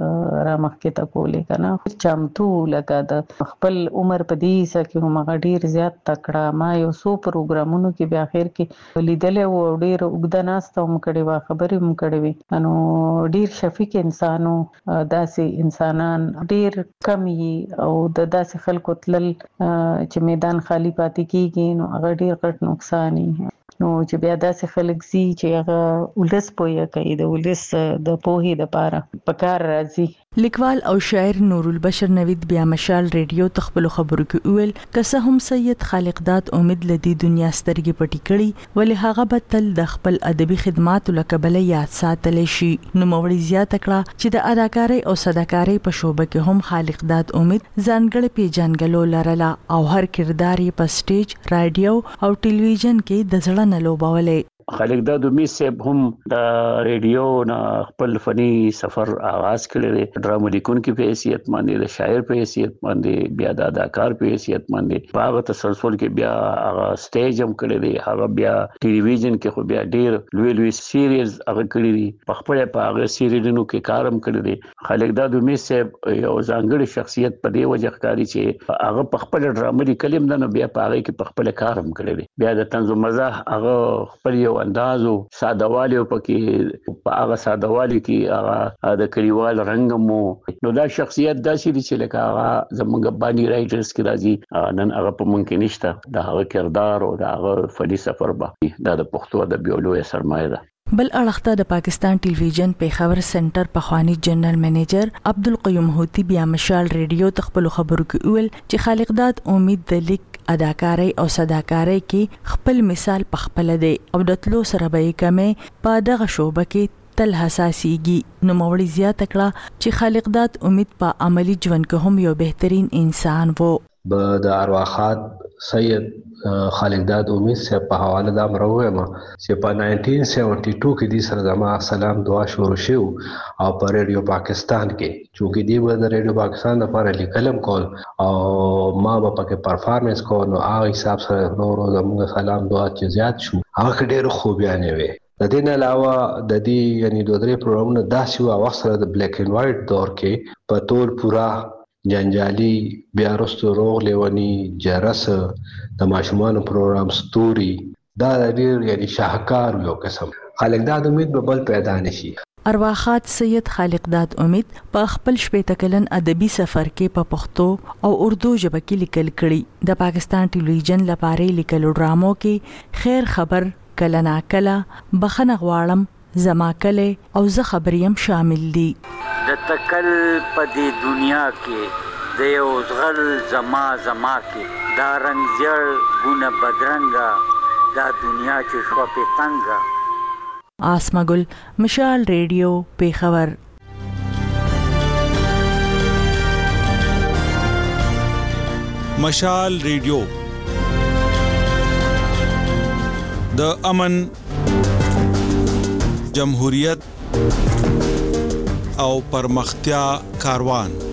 را مخکې ته کولې کنه چمتو لکه د خپل عمر په دې سکه هم غډیر زیات تکړه. ما یو سو پروګرامونو کې بیا اخر کې لیدلې و ډیر وګدناست هم کړي وا خبرې هم کړي وي انو ډیر شفیق انسانو داسې انسانان ډیر کم وي او د داسې خلکو تلل چې میدان خالی پاتې کیږي نو هغه ډیر غټ نقصان دی. نو چې بیا داسې خلک زی چې هغه ولس پوهه کوي د ولس د پوهې لپاره پکار راځي. لیکوال او شاعر نور البشر نوید بیا مشال ریډیو تخپل خبرو کې ویل که هم سید خالق داد امید لدی دنیا سترګې پټی کړي ولی هغه به تل د خپل ادبي خدماتو لکبل یاد ساتل شي. نو موړي زیات کړه چې د اداکارۍ او صداکارۍ په شوبه کې هم خالق داد امید ځانګړي پیژنګلو لرله او هر کردار یې په سټیج، رادیو او ټلویزیون کې د ځړه نه لوبولې. خالق داد امید صاحب هم د ریډیو نه خپل فني سفر آغاز کړی دی. ډرامو لیکونکي په حیثیت باندې، د شاعر په حیثیت باندې، بیا د اداکار په حیثیت باندې په هغه تسلسل کې بیا هغه سټیج هم کړی دی. هغه بیا ټلویزیون کې خو بیا ډیر لوی لوی سیریز هغه کړی دي. په خپل په هغه سیریزونو کې کار هم کړی دی. خالق داد امید صاحب یو ځانګړی شخصیت په دې وجه ښکاري چې هغه په خپل ډرامو لیکلم نه بیا په هغه کې په خپل کار هم کړی دی. بیا د طنز مزاح هغه خپل یو اندازو سادهوالی او پکې په هغه سادهوالی کې هغه د کلیوال رنګ مو نو دا شخصیت داسې دي چې لکه هغه زمونږ باندې رائټرز کې راځي نن هغه په مونږ کې نشته. د هغه کردار او د هغه فني سفر به دا د پښتو ادب یو لوی سرمایه ده. بل اړخته د پاکستان ټلویزیون پیښور سنټر پخوانی جنرال منیجر عبدالقیوم هوتی بیا مشال ریډیو تخپل خبرو کې ویل چې خالق داد امید د لیک، اداکارۍ او صداکارۍ کې خپل مثال پخپل دی او د تلو سره به کمې په دغه شوبه کې تل حساسيږي. نو موړي زیات کړه چې خالق داد امید په عملی ژوند کې هم یو بهترین انسان وو. به د ارواحات سید خالق داد امید صاحب په حواله دا مروه ما چې په نائنټین سیونټي ټو کې د سره زما سلام دعا شروع شو او په ریډیو پاکستان کې چې دی به د ریډیو پاکستان لپاره لیکلم کول او ما به پکې پرفارمنس کول نو هغه حساب سره نور زموږ سلام دعا چې زیات شو هغه ډېر خوبیانه وي. د دې نه علاوه د دې یعنی دوه درې پروګرامونه داسې و وخت سره د بلیک اینڈ وایټ دور کې په ټول پورا جنجالي بیا رستو روغ لیونی جرس د ماشومان پروګرام ستوري دا ډېر یعنی شاهکار یو قسم. خالق داد امید به بل پیدا نشي. ارواحات سید خالق داد امید په خپل شپږ کلن ادبي سفر کې په پښتو او اردو ژبه کې لیکل کړي. د پاکستان ټلویزیون لپاره لیکلو ډرامو کې خیر خبر، کله نا کله بخنه غواړم زما کله او زه خبریم شامل دي د تکل په دې دنیا کې د یو زغل زما زما کې دا رنگ زیړ ګونه بدرنګا دا دنیا چې شو په تنګا آسمګل مشال ریډیو پیښور مشال ریډیو د امن جمهوریت او پرمختیا کاروان